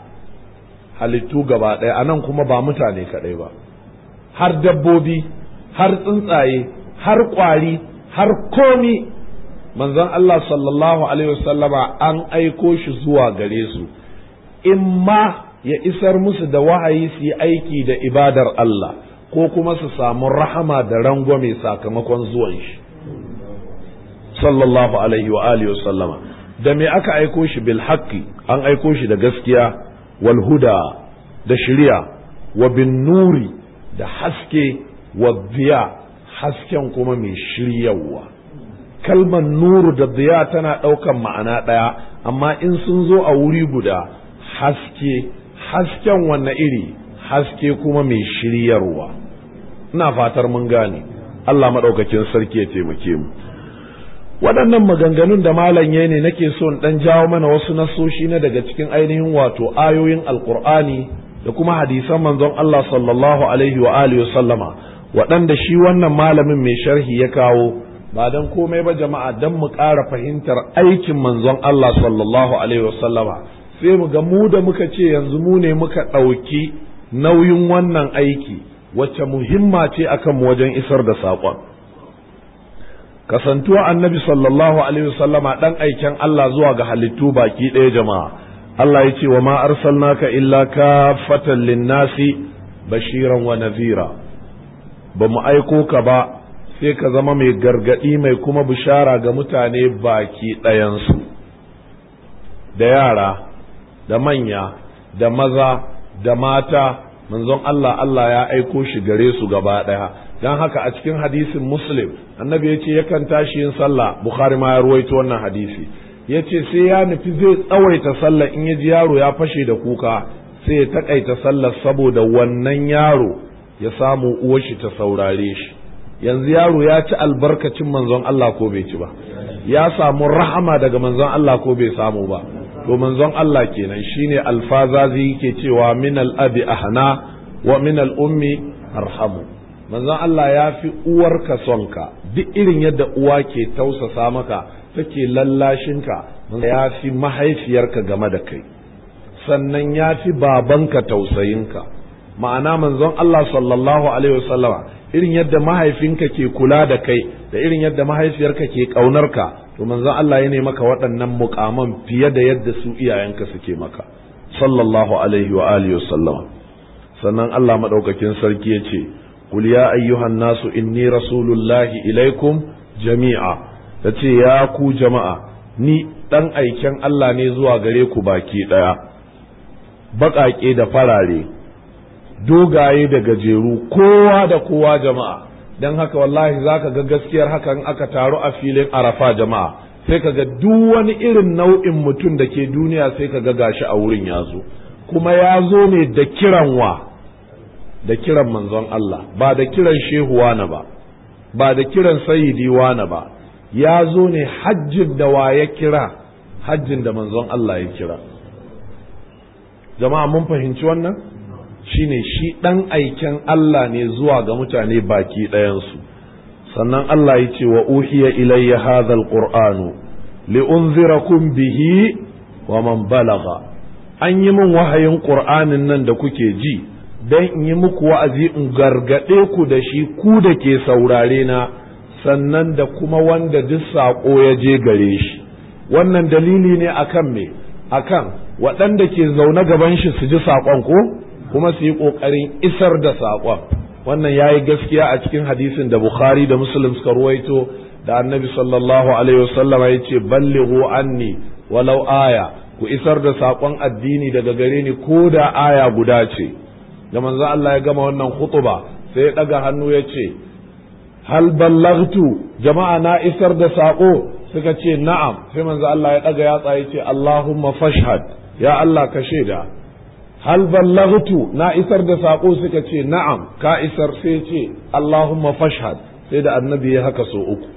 ɗaya anan kuma ba mutane kaɗai ba har dabbobi har tsuntsaye har ƙwari har komi manzon Allah sallallahu alaihi wasallama an aiko shi zuwa gare su in ma ya isar musu da wahayi su yi aiki da ibadar Allah ko kuma su samu rahama da rangwame sakamakon zuwan shi sallallahu alaihi wa alihi wasallama da me aka aiko shi bil haqqi an aiko shi da gaskiya wal huda da shari'a wa bin nuri da haske wa diya hasken kuma mai shiryawa kalmar nuru da diya tana ɗaukan ma'ana ɗaya amma in sun zo a wuri guda hasken wanne iri haske kuma mai shiryarwa ina fatar mun gane Allah maɗaukakin sarki ya taimake mu waɗannan maganganun da malam yayi ne nake so in dan jawo mana wasu nasoshi na daga cikin ainihin wato ayoyin alqur'ani da kuma hadisan manzon Allah sallallahu alaihi wa alihi sallama waɗanda shi wannan malamin mai sharhi ya kawo ba dan komai ba jama'a dan mu ƙara fahimtar aikin manzon Allah sallallahu alaihi wa sallama sai mu ga mu da muka ce yanzu mu ne muka ɗauki nauyin wannan aiki wacce muhimma ce akan mu wajen isar da saƙon kasantuwa annabi sallallahu alaihi wasallama dan aiken Allah zuwa ga halittu baki ɗaya jama'a Allah ya ce wa ma arsalnaka illa kafatan linnasi bashiran wa nadhira ba mu aiko ka ba sai ka zama mai gargadi mai kuma bishara ga mutane baki ɗayansu da yara da manya da maza da mata manzon Allah ya aiko shi gare su gaba ɗaya don haka a cikin hadisin muslim annabi ya ce yakan tashi yin sallah bukhari ma ya ruwaito wannan hadisi ya ce sai ya nufi zai tsawaita sallah in ya ji yaro ya fashe da kuka sai ya takaita sallah saboda wannan yaro ya samu uwar shi ta saurare shi yanzu yaro ya ci albarkacin manzon Allah ko bai ci ba ya samu rahama daga manzon Allah ko bai samu ba to manzon Allah kenan shine alfazazi yake cewa min al-abi ahna wa min al-ummi arhamu manzon Allah ya fi uwarka sonka duk irin yadda uwa ke tausasa maka take lallashinka ya fi mahaifiyarka game da kai sannan ya fi babanka tausayinka ma'ana manzon Allah sallallahu alaihi wasallama irin yadda mahaifinka ke kula da kai da irin yadda mahaifiyarka ke ƙaunarka to manzon Allah ya ne maka waɗannan muƙaman fiye da yadda su iyayenka suke maka sallallahu alaihi wa alihi wasallama sannan Allah madaukakin sarki ya ce قل يا أيها الناس إني رسول الله إليكم جميعا tace ya ku jama'a ni dan aiken Allah ne zuwa gare ku baki daya baƙaƙe da farare dogaye da gajeru kowa da kowa jama'a dan haka wallahi zaka ga gaskiyar hakan aka taru a filin Arafa jama'a sai kaga duk wani irin nau'in mutum da ke duniya sai kaga gashi a wurin yazo kuma yazo ne da kiran da kiran manzon Allah ba da kiran shehu wani ba da kiran sayyidi wani ba ya zo ne hajjin da wa ya kira hajjin da manzon Allah ya kira jama'a mun fahimci wannan shine shi dan aiken Allah ne zuwa ga mutane baki ɗayansu sannan Allah ya ce wa uhiya ilayya hadha alqur'anu li unzirakum bihi wa man balagha an yi min wahayin qur'anin nan da kuke ji dan in yi muku wa'azi in gargaɗe ku da shi ku da ke saurare na sannan da kuma wanda duk saƙo ya je gare shi. Wannan dalili ne akan me? Akan waɗanda ke zaune gaban shi su ji saƙon ko kuma su yi ƙoƙarin isar da saƙon. Wannan ya yi gaskiya a cikin hadisin da Bukhari da Muslim suka ruwaito da Annabi sallallahu alaihi wasallama ya ce ballighu anni walau aya, ku isar da saƙon addini daga gare ni ko da aya guda ce. Da manzo Allah ya gama wannan khutuba sai ya ɗaga hannu ya ce hal ballaghtu, jama'a na isar da saƙo? Suka ce na'am. Sai manzo Allah ya ɗaga yatsa ya ce Allahumma fashhad, ya Allah ka shaida. Hal ballaghtu, na isar da saƙo? Suka ce na'am ka isar. Sai ce Allahumma fashhad, sai da annabi ya haka so uku.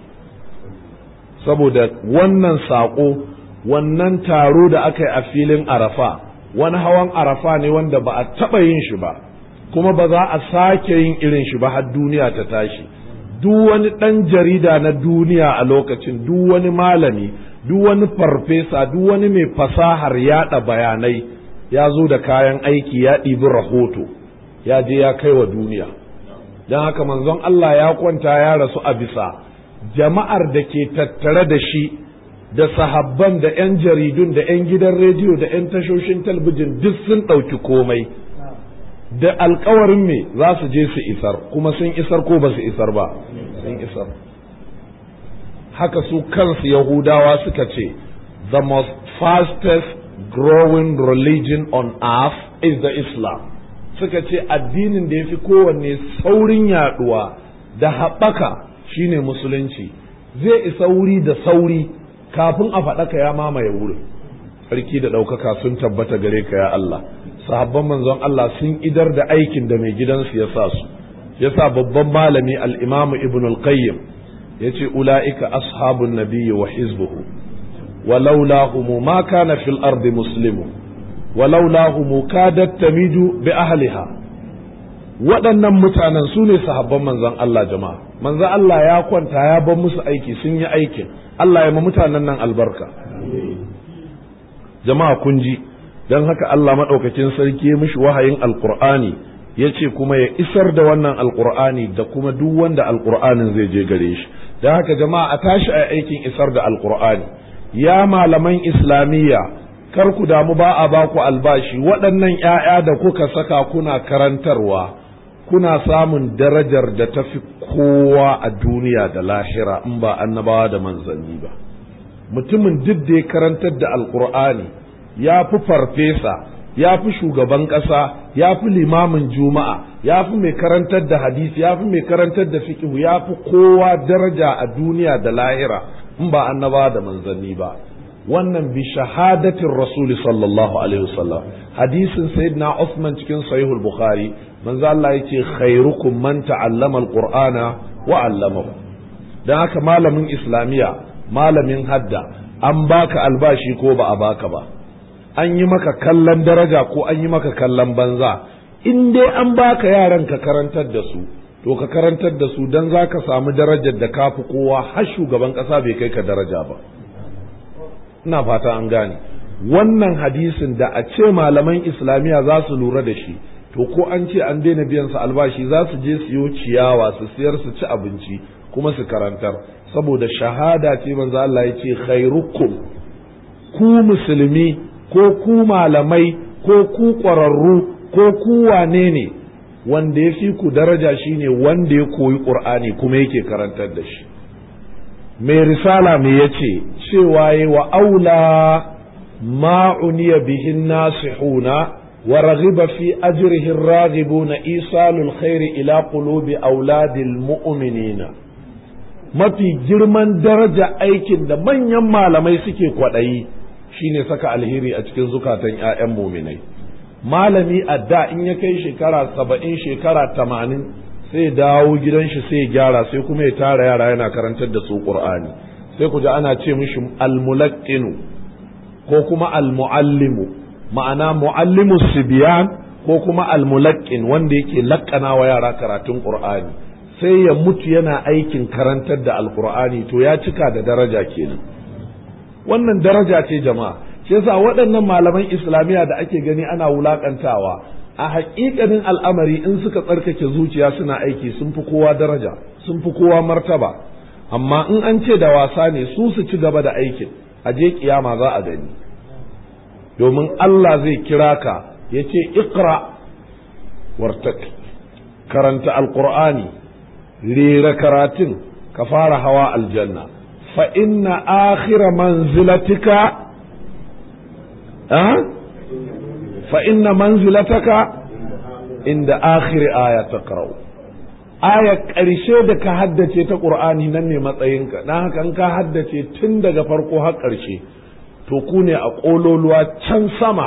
Saboda wannan saƙo, wannan taro da aka yi a filin Arafa, wani hawan Arafa ne wanda ba a taɓa yin shi ba, kuma ba za a sake yin irin shi ba har duniya ta tashi. Duk wani ɗan jarida na duniya a lokacin, duk wani malami, duk wani farfesa, duk wani mai fasahar yaɗa bayanai ya zo da kayan aiki ya ɗibi rahoto ya je ya kai wa duniya. Don haka manzon Allah ya kwanta ya rasu a bisa jama'ar da ke tattare da shi da sahabban da 'yan jaridun da 'yan gidan rediyo da 'yan tashoshin talbijin duk sun ɗauki komai da alkawarin me za su je su isar, kuma sun isar ko ba su isar ba? Sun isar. Haka su kansu Yahudawa suka ce the most fastest growing religion on earth is the Islam. Suka ce addinin da ya fi kowanne saurin yaduwa da haɓaka shine musulunci. Zai isa wuri da sauri kafin a faɗaka ya mamaye wurin. Sarki da ɗaukaka sun tabbata gare ka ya Allah. Sahabban manzon Allah sun idar da aikin da mai gidansu ya sa su. Ya sa babban malami al-Imam Ibn al-Qayyim ya ce ula'ika ashabun nabiyyi wa hizbuhu walaulahum ma kana fil ardi muslimu walaulahum kadat tamidu bi ahliha. Waɗannan mutanen su ne sahabban manzon Allah jama'a. Manzon Allah ya kwanta ya bar musu aiki, sun yi aikin. Allah ya ma mutanen nan albarka. Jama'a kun ji, don haka Allah maɗaukakin sarki ya mishi wahayin alƙur'ani ya ce kuma ya isar da wannan alƙur'ani da kuma duk wanda alƙur'anin zai je gare shi. Don haka jama'a a tashi a aikin isar da alƙur'ani. Ya malaman islamiyya, kar ku damu ba a baku albashi, waɗannan ‘ya'ya da kuka saka kuna karantarwa kuna samun darajar da ta fi kowa a duniya da lahira in ba annabawa da manzanni ba. Mutumin duk da ya karantar da alƙur'ani ya fi farfesa, ya fi shugaban ƙasa, ya fi limamin juma'a, ya fi mai karantar da hadisi, ya fi mai karantar da fiqhu, ya fi kowa daraja a duniya da lahira in ba annabawa da manzanni ba. Wannan bi shahadatin rasul sallallahu alaihi wasallam. Hadisin sayyidina Uthman cikin sahihul Bukhari, manzo Allah yace khairukum man ta'allama alqur'ana wa 'allamahu. Dan haka malamin islamiya, malamin hadda, an baka albashi ko ba a baka ba, an yi maka kallon daraja ko an yi maka kallon banza, in dai an baka yaran ka karantar da su, to ka karantar da su dan za ka samu darajar da kafi kowa, har shugaban ƙasa bai kai ka daraja ba. Ina fata an gane wannan hadisin. Da a ce malaman islamiyya za su lura da shi, to ko an ce an daina biyan su albashi za su je siyo ciyawa su siyar su ci abinci kuma su karantar, saboda shahada ce manzo Allah ya ce khairukum, ku musulmi ko ku malamai ko ku ƙwararru ko ku wane ne, wanda ya fi ku daraja shine wanda ya koyi ƙur'ani kuma yake karantar da shi. Mai risala me yace cewa yi wa aula ma'uniya bihin nasihuna wa raghiba fi ajrihi raghibuna isalul khairi ila qulubi auladil mu'minina. Mafi girman daraja aikin da manyan malamai suke kwaɗayi shine saka alheri a cikin zukatan 'ya'yan muminai. Malami a da in ya kai shekara 70 shekara 80 sai dawo gidan shi sai gyara, sai kuma ya tara yara yana karantar da su Qur'ani. Sai ku ji ana ce mishi al-mulaqqinu ko kuma al-muallimu, ma'ana muallimu sibyan ko kuma al-mulaqqin wanda yake lakkana wa yara karatun Qur'ani. Sai ya mutu yana aikin karantar da al-Qur'ani, to ya cika da daraja kenan. Wannan daraja ce jama'a. Shi yasa waɗannan malaman islamiyya da ake gani ana wulakantawa, a haƙiƙanin al'amari in suka tsarkake zuciya suna aiki sun fi kowa daraja, sun fi kowa martaba. amma in an ce da wasa ne su ci gaba da aikin a je kiyama za a gani, domin Allah zai kira ka ya ce iqra wartaq, karanta alqur'ani, rera karatun ka fara hawa aljanna, fa inna akhira manzilatika fa inna manzilataka inda akhir aya taqra'u, aya ƙarshe da ka haddace ta qur'ani nan ne matsayinka, dan haka in ka haddace tun daga farko har ƙarshe to ku ne a ƙololuwa can sama.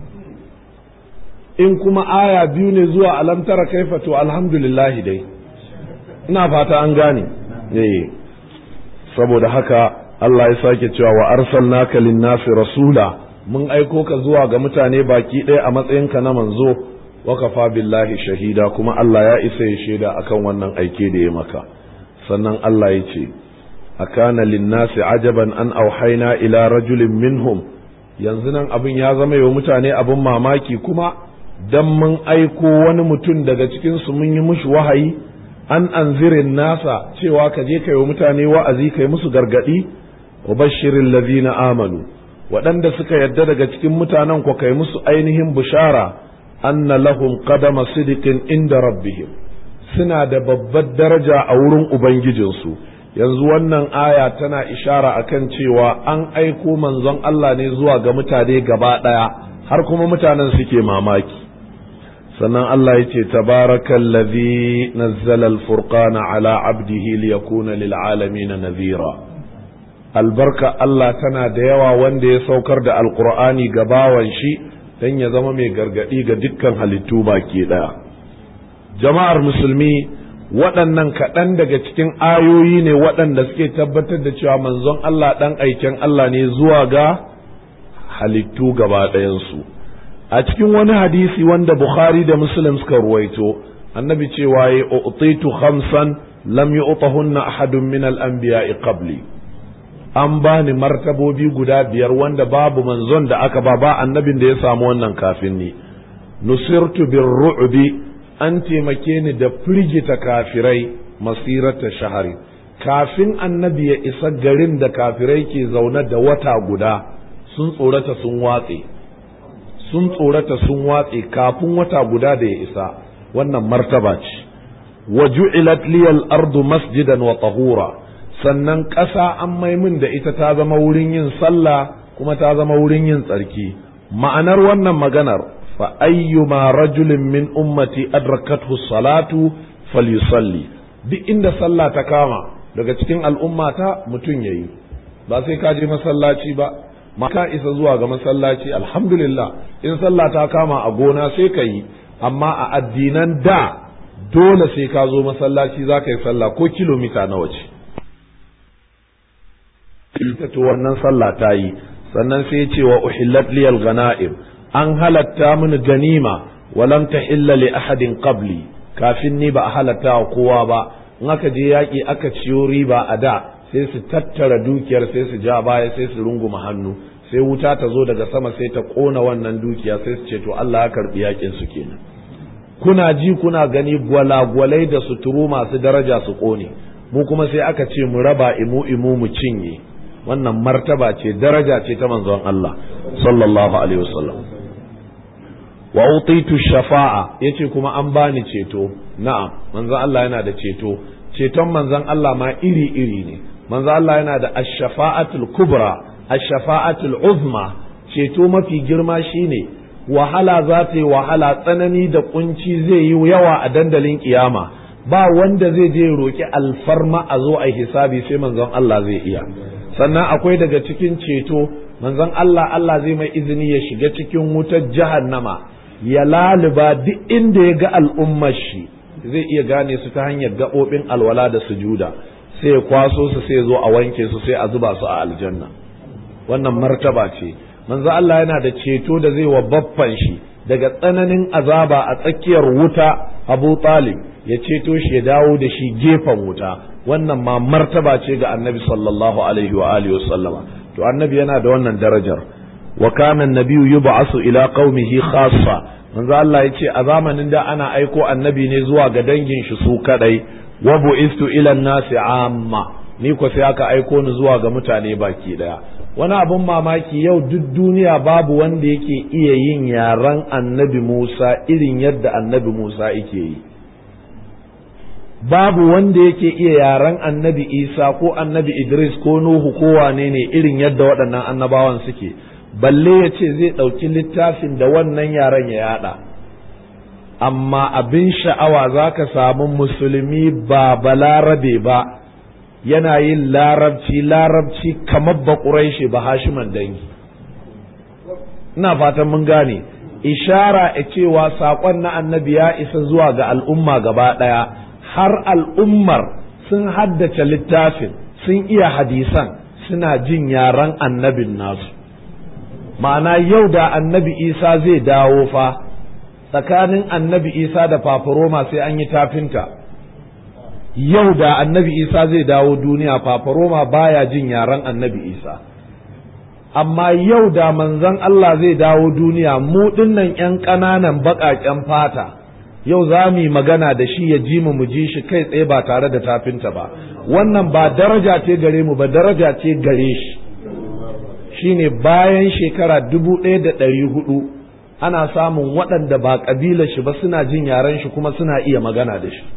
In kuma aya biyu ne zuwa alam tara kaifa to alhamdulillah dai, ina fata an gane. Saboda haka Allah ya sake cewa wa arsalnaka lin-nasi rasula, mun aiko ka zuwa ga mutane baki ɗaya a matsayinka na manzo, wa kafa billahi shahida, kuma Allah ya isa ya shaida akan wannan aike da ya maka. Sannan Allah ya ce akana lin-nasi ajaban an auhaina ila rajulin minhum, yanzu nan abin ya zama yau mutane abin mamaki kuma dan mun aiko wani mutum daga cikin su mun yi mushi wahayi an anzirin nasa cewa ka je kai wa mutane wa'azi kai musu gargadi, wa bashirin ladina amanu, waɗanda suka yadda daga cikin mutanen ku kai musu ainihin bishara anna lahum qadama sidiqin inda rabbihim, suna da babbar daraja a wurin ubangijinsu. Yanzu wannan aya tana ishara akan cewa an aiko manzon Allah ne zuwa ga mutane gaba ɗaya, har kuma mutanen suke mamaki. sannan Allah ya ce tabarakallazi nazzala al-furqana ala abdihi liyakuna lil alamin nadhira. Albarka Allah tana da yawa wanda ya saukar da alqur'ani ga bawan shi dan ya zama mai gargadi ga dukkan halittu baki daya. Jama'ar musulmi, waɗannan kaɗan daga cikin ayoyi ne waɗanda suke tabbatar da cewa manzon Allah ɗan aiken Allah ne zuwa ga halittu gaba ɗayansu. A cikin wani hadisi wanda Bukhari da Muslim suka ruwaito, annabi cewa ya utitu khamsan lam yu'tahunna ahadun min al-anbiya'i qabli. An bani martabobi guda biyar wanda babu manzon da aka ba annabin da ya samu wannan kafin ni. Nusirtu bir-ru'bi, an taimake ni da firgita kafirai masirata shahari, kafin annabi ya isa garin da kafirai ke zaune da wata guda sun tsorata sun watse kafin wata guda da ya isa. Wannan martaba ce. wa ju'ilat liyal ardu masjidan wa tahura, sannan ƙasa an maimin da ita ta zama wurin yin sallah kuma ta zama wurin yin tsarki. Ma'anar wannan maganar fa ayyuma rajulin min ummati adrakathu salatu falyusalli, duk inda sallah ta kama daga cikin al'ummata mutum yayi, ba sai ka je masallaci ba, ma ka isa zuwa ga masallaci alhamdulillah. In sallah ta kama a gona sai ka yi, amma a addinan da dole sai ka zo masallaci za ka yi sallah ko kilomita nawa ce. Ita to wannan sallah ta yi. Sannan sai ce wa uhillat liyal ghanaim, an halatta mini ganima walam tahilla li ahadin qabli, kafin ni ba a halatta wa kowa ba. In aka je yaƙi aka ciyo riba a da, sai su tattara dukiyar sai su ja baya sai su runguma hannu, sai wuta ta zo daga sama sai ta ƙona wannan dukiya sai su ce to Allah ya karɓi yaƙin su kenan. Kuna ji kuna gani gwalagwalai da suturu masu daraja su ƙone, mu kuma sai aka ce mu raba imu mu cinye. Wannan martaba ce, daraja ce ta manzon Allah sallallahu alaihi wasallam. Wa utitu shafa'a, yace kuma an bani ceto. Na'am, manzon Allah yana da ceto. Ceton manzon Allah ma iri ne. Manzon Allah yana da ash-shafa'atul kubra, ash-shafa'atul uzma. Ceto mafi girma shine wahala za ta yi wahala, tsanani da kunci zai yi yawa a dandalin kiyama, ba wanda zai je roki alfarma a zo a hisabi sai manzon Allah zai iya. Sannan akwai daga cikin ceto, manzon Allah zai mai izini ya shiga cikin wutar jahannama, ya laluba duk inda ya ga al'ummar shi, zai iya gane su ta hanyar gaɓoɓin alwala da sujuda, sai ya kwaso su sai ya zo a wanke su sai a zuba su a aljanna. Wannan martaba ce. Manzon Allah yana da ceto da zai wa baffan shi daga tsananin azaba a tsakiyar wuta, Abu Talib ya ceto shi ya dawo da shi gefen wuta. Wannan ma martaba ce ga annabi sallallahu alaihi wa alihi wasallama. To annabi yana da wannan darajar. Wa kana an-nabiyyu yub'asu ila qaumihi khassa, manzo Allah yace a zamanin da ana aiko annabi ne zuwa ga dangin shi su kadai. Wa bu'istu ila an-nasi amma, ni ko sai aka aiko ni zuwa ga mutane baki daya. Wani abun mamaki, yau duk duniya babu wanda yake iya yin yaren annabi Musa irin yadda annabi Musa yake yi, babu wanda yake iya yaren annabi Isa ko annabi Idris ko Nuhu ko wane ne irin yadda waɗannan annabawan suke, balle ya ce zai ɗauki littafin da wannan yaren ya yada. Amma abin sha'awa za ka samu musulmi ba balarabe ba yana yin larabci kamar ba ƙuraishi ba hashiman dangi. Ina fatan mun gane, ishara a cewa saƙon na annabi ya isa zuwa ga al'umma gaba ɗaya, har al'ummar sun haddace littafin, sun iya hadisan, suna jin yaren annabin nasu. Ma'ana yau da annabi Isa zai dawo fa, tsakanin annabi Isa da fafaroma sai an yi tafinta. Yau da annabi Isa zai dawo duniya, fafaroma baya jin yaren annabi Isa. Amma yau da manzon Allah zai dawo duniya, mu dinnan 'yan ƙananan baƙaƙen fata, yau za mu yi magana da shi ya ji mu ji shi kai tsaye ba tare da tafinta ba. Wannan ba daraja ce gare mu ba, daraja ce gare shi. Shine bayan shekara 1400 ana samun waɗanda ba ƙabilar shi ba suna jin yaren shi kuma suna iya magana da shi.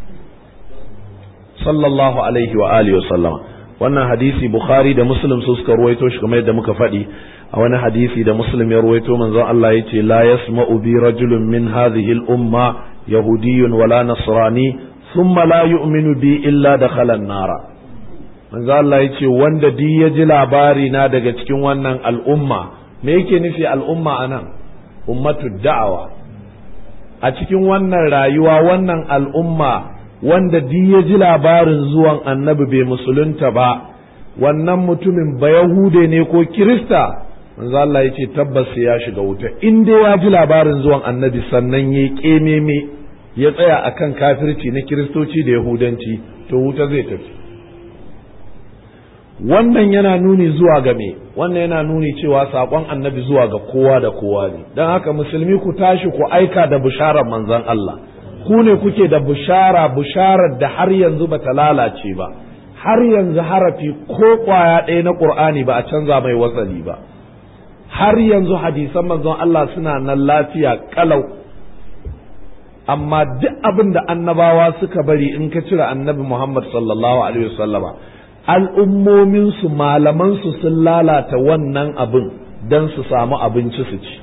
Sallallahu alaihi wa alihi wa sallama. Wannan hadisi Bukhari da Muslim su suka ruwaito shi kamar yadda muka faɗi. A wani hadisi da Muslim ya ruwaito manzon Allah yace la yasma'u bi rajulun min hadhihi al-umma yahudiyyun wala nasrani thumma la yu'minu bi illa dakhala an-nara. Manzon Allah yace wanda duk ya ji labari na daga cikin wannan al'umma, me yake nufi al'umma anan? Ummatu da'awa. A cikin wannan rayuwa, wannan al'umma wanda duk ya ji labarin zuwan annabi bai musulunta ba, wannan mutumin ba Yahude ne ko Kirista, manzo Allah ya ce tabbas ya shiga wuta. In dai ya ji labarin zuwan annabi sannan ya kememe ya tsaya akan kafirci na Kiristoci da Yahudanci, to wuta zai tafi. Wannan yana nuni zuwa ga me? Wannan yana nuni cewa saƙon annabi zuwa ga kowa da kowa ne. Don haka musulmi ku tashi ku aika da bisharar manzon Allah. Ku ne kuke da bisharar da har yanzu bata lalace ba, har yanzu harafi ko ƙwaya ɗaya na Ƙur'ani ba a canza mai wasali ba, har yanzu hadisan manzon Allah suna nan lafiya ƙalau. Amma duk abin da annabawa suka bari in ka cire annabi Muhammad sallallahu alaihi wasallama, al'ummominsu malamansu sun lalata wannan abin don su samu abinci su ci.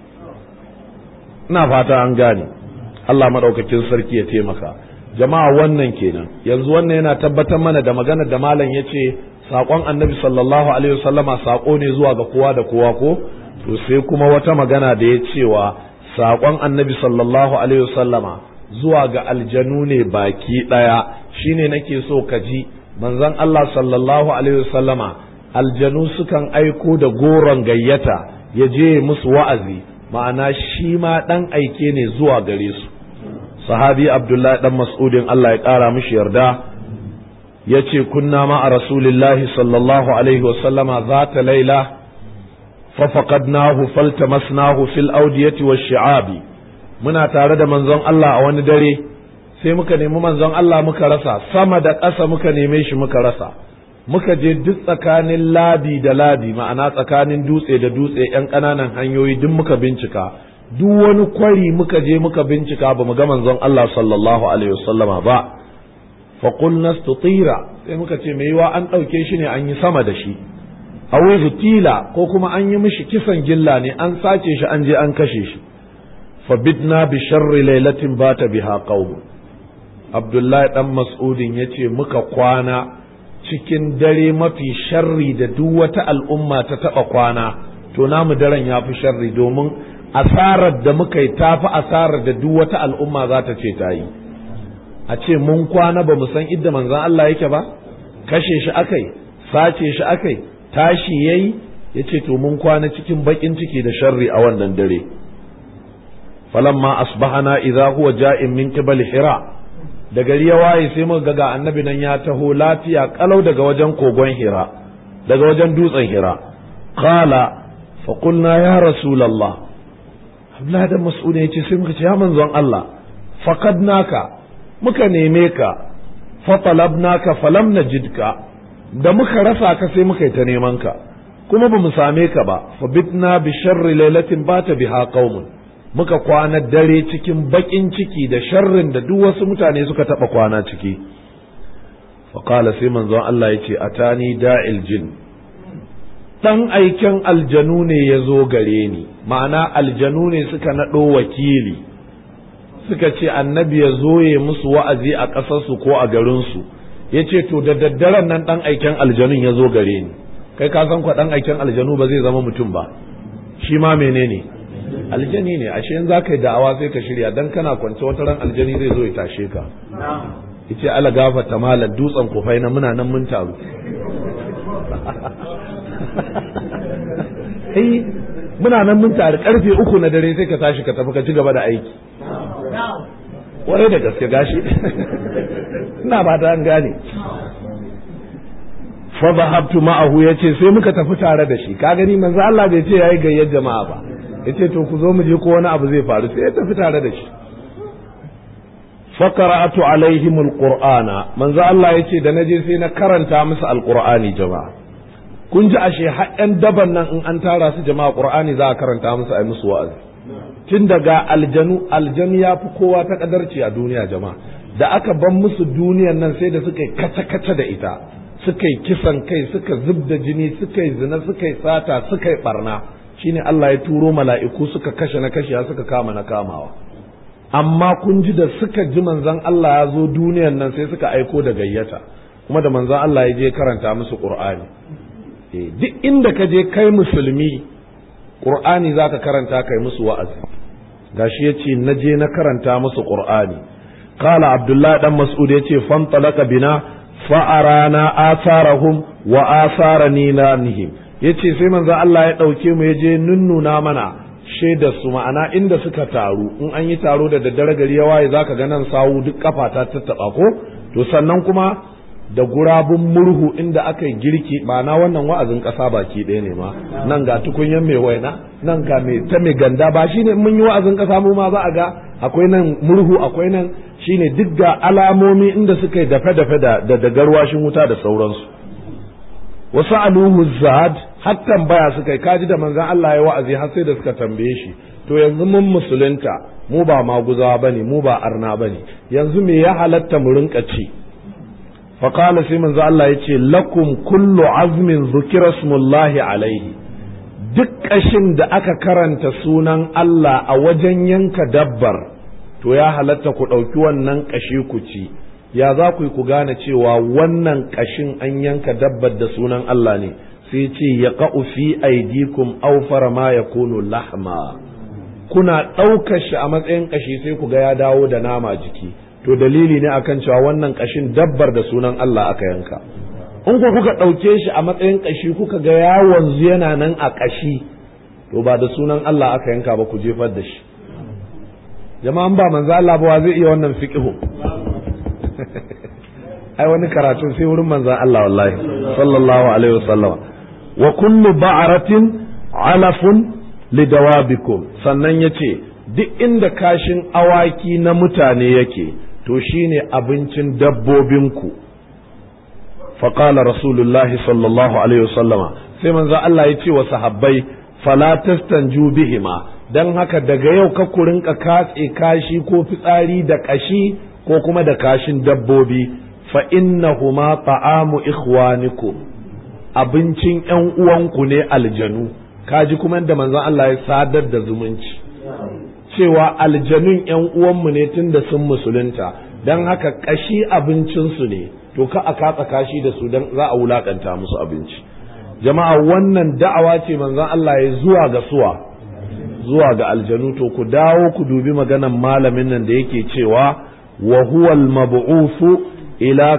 Ina fata an gane. Allah maɗaukakin sarki ya taimaka. Jama'a wannan kenan. Yanzu wannan yana tabbatar mana da maganar da malam ya ce saƙon annabi sallallahu alaihi wasallama saƙo ne zuwa ga kowa da kowa ko? To sai kuma wata magana da ya cewa saƙon annabi sallallahu alaihi wasallama zuwa ga aljanu ne baki ɗaya. Shine nake so ka ji. Manzon Allah sallallahu alaihi wasallama aljanu sukan aiko da goron gayyata ya je musu wa'azi, ma'ana shi ma dan aike ne zuwa gare su. Sahabi Abdullahi dan Mas'udin Allah ya ƙara mishi yarda yace kunna ma a rasulillahi sallallahu alaihi wasallama zata laila fa faqadnahu faltamasnahu fil awdiyati wash-shi'abi. Muna tare da manzon Allah a wani dare, sai muka nemi manzon Allah muka rasa, sama da ƙasa muka neme shi muka rasa. Muka je duk tsakanin labi da labi, ma'ana tsakanin dutse da dutse, ƴan ƙananan hanyoyi duk muka bincika, duk wani kwari muka je muka bincika ba mu ga manzon Allah sallallahu alaihi wasallama ba. Fa qulna istutira, sai muka ce me yiwa an ɗauke shi ne an yi sama da shi, aw zutila, ko kuma an yi mishi kisan gilla ne, an sace shi an je an kashe shi. Fa bidna bi sharri lailatin bata biha qaum. Abdullahi ɗan Mas'udin ya ce muka kwana cikin dare mafi sharri da duk wata al'umma ta taɓa kwana, to namu daren ya fi sharri, domin asarar da muka yi ta fi asarar da duk wata al'umma za ta ce ta yi. A ce mun kwana ba mu san idda manzon Allah yake ba, kashe shi akai, sace shi akai, tashi yayi, ya ce to mun kwana cikin baƙin ciki da sharri a wannan dare. Falamma asbahana idza huwa ja'in min qibali Hira. Da gari ya waye sai muka ga annabi nan ya taho lafiya kalau daga wajen kogon Hira, daga wajen dutsen Hira. Qala fa qulna ya rasulullah, Abdullah da Mas'ud ya ce sai muka ce ya manzon Allah, faqadnaka, muka neme ka, fa talabnaka falam najidka, da muka rasa ka sai muka yi ta neman ka kuma ba mu same ka ba fa bitna bi sharri lailatin bata biha qaumun muka kwana dare cikin bakin ciki da sharrin da duk wasu mutane suka taba kwana ciki fa qala sai manzon Allah yace atani da'il jin dan aiken aljanu ne yazo gare ni ma'ana aljanu ne suka nado wakili suka ce annabi ya zo ya musu wa'azi a ƙasarsu ko a garinsu ya ce to da daddaren nan ɗan aiken aljanun ya zo gare ni kai ka san kwa ɗan aiken aljanu ba zai zama mutum ba shi ma menene aljani ne ashe in za ka yi da'awa sai ka shirya dan kana kwance wata ran aljani zai zo ya tashe ka yace ala gafarta malam dutsen kufai na muna nan mun taru muna nan mun taru karfe 3 na dare sai ka tashi ka tafi ka ci gaba da aiki kwarai da gaske gashi ina ba ta an gane fa zahabtu ma'ahu yace sai muka tafi tare da shi ka gani manzo Allah bai ce yayi gayyar jama'a ba yace to ku zo mu je ko wani abu zai faru sai ya tafi tare da shi fa qara'atu alaihim alqur'ana manzo Allah yace da naje sai na karanta musu alqur'ani jama'a kun ji ashe haɗin daban nan in an tara su jama'a qur'ani za a karanta musu ai musu wa'azi tun daga aljanu ya fi kowa ta kadarci a duniya jama'a da aka ban musu duniyan nan sai da suka yi kace-kace da ita suka yi kisan kai suka zub da jini suka yi zina suka yi sata suka yi barna shine Allah ya turo mala'iku suka kashe na kashe suka kama na kamawa amma kun ji da suka ji manzon Allah ya zo duniyan nan sai suka aiko da gayyata kuma da manzon Allah ya je karanta musu Qur'ani duk inda ka je kai musulmi Qur'ani zaka karanta kai musu wa'azi gashi yace naje na karanta musu Qur'ani qala Abdullah dan Mas'ud yace fantalaka bina fa arana atharahum wa atharani lanihim yace sai manzo Allah ya dauke mu yaje nunnuna mana shaidar su ma'ana inda suka taru in an yi taro da daddare gari ya waye zaka ga nan sawu duk kafa ta tattaba ko to sannan kuma da gurabun murhu inda aka yi girki ma'ana wannan wa'azin ƙasa baki ɗaya ne ma nan ga tukunyan mai waina nan ga mai ganda ba shine mun yi wa'azin ƙasa mu ma za a ga akwai nan murhu akwai nan shine duk ga alamomi inda suka yi dafe-dafe da garwashin wuta da sauransu wasu aluhu zad har tambaya suka yi kaji da manzon Allah ya wa'azi har sai da suka tambaye shi to yanzu mun musulunta mu ba maguzawa bane mu ba arna bane yanzu me ya halatta mu rinka ci فقال سيمن ذا الله يتي لكم كل عزم ذكر اسم الله عليه duk ƙashin da aka karanta sunan Allah a wajen yanka dabbar to ya halatta ku ɗauki wannan ƙashi ku ci ya za ku yi ku gane cewa wannan ƙashin an yanka dabbar da sunan Allah ne sai ce ya ƙa'u fi aidikum aufara ma ya kunu lahma kuna ɗaukar shi a matsayin ƙashi sai ku ga ya dawo da nama jiki to dalili ne akan cewa wannan kashin dabbar da sunan Allah aka yanka in ku kuka ɗauke shi a matsayin kashi kuka ga ya wanzu yana nan a kashi to ba da sunan Allah aka yanka ba ku jefar da shi jama'an ba manzo Allah ba zai iya wannan fiqhu ai wani karatu sai wurin manzo Allah wallahi sallallahu alaihi wasallam wa kullu ba'ratin alafun lidawabikum sannan yace duk inda kashin awaki na mutane yake to shine abincin dabbobinku faqala rasulullahi sallallahu alaihi wasallama sai manzo Allah ya ce wa sahabbai fala tastanju bihima dan haka daga yau ka ku rinka katse kashi ko fitsari da kashi ko kuma da kashin dabbobi fa innahuma ta'amu ikhwanikum abincin ƴan uwanku ne aljanu kaji kuma da manzo Allah ya sadar da zumunci cewa aljanun ƴan uwanmu ne tunda sun musulunta don haka kashi abincinsu ne to ka a katsa kashi da su don za a wulakanta musu abinci jama'a wannan da'awa ce manzon Allah ya zuwa ga aljanu to ku dawo ku dubi maganan malamin nan da yake cewa wa huwa al-mab'uthu ila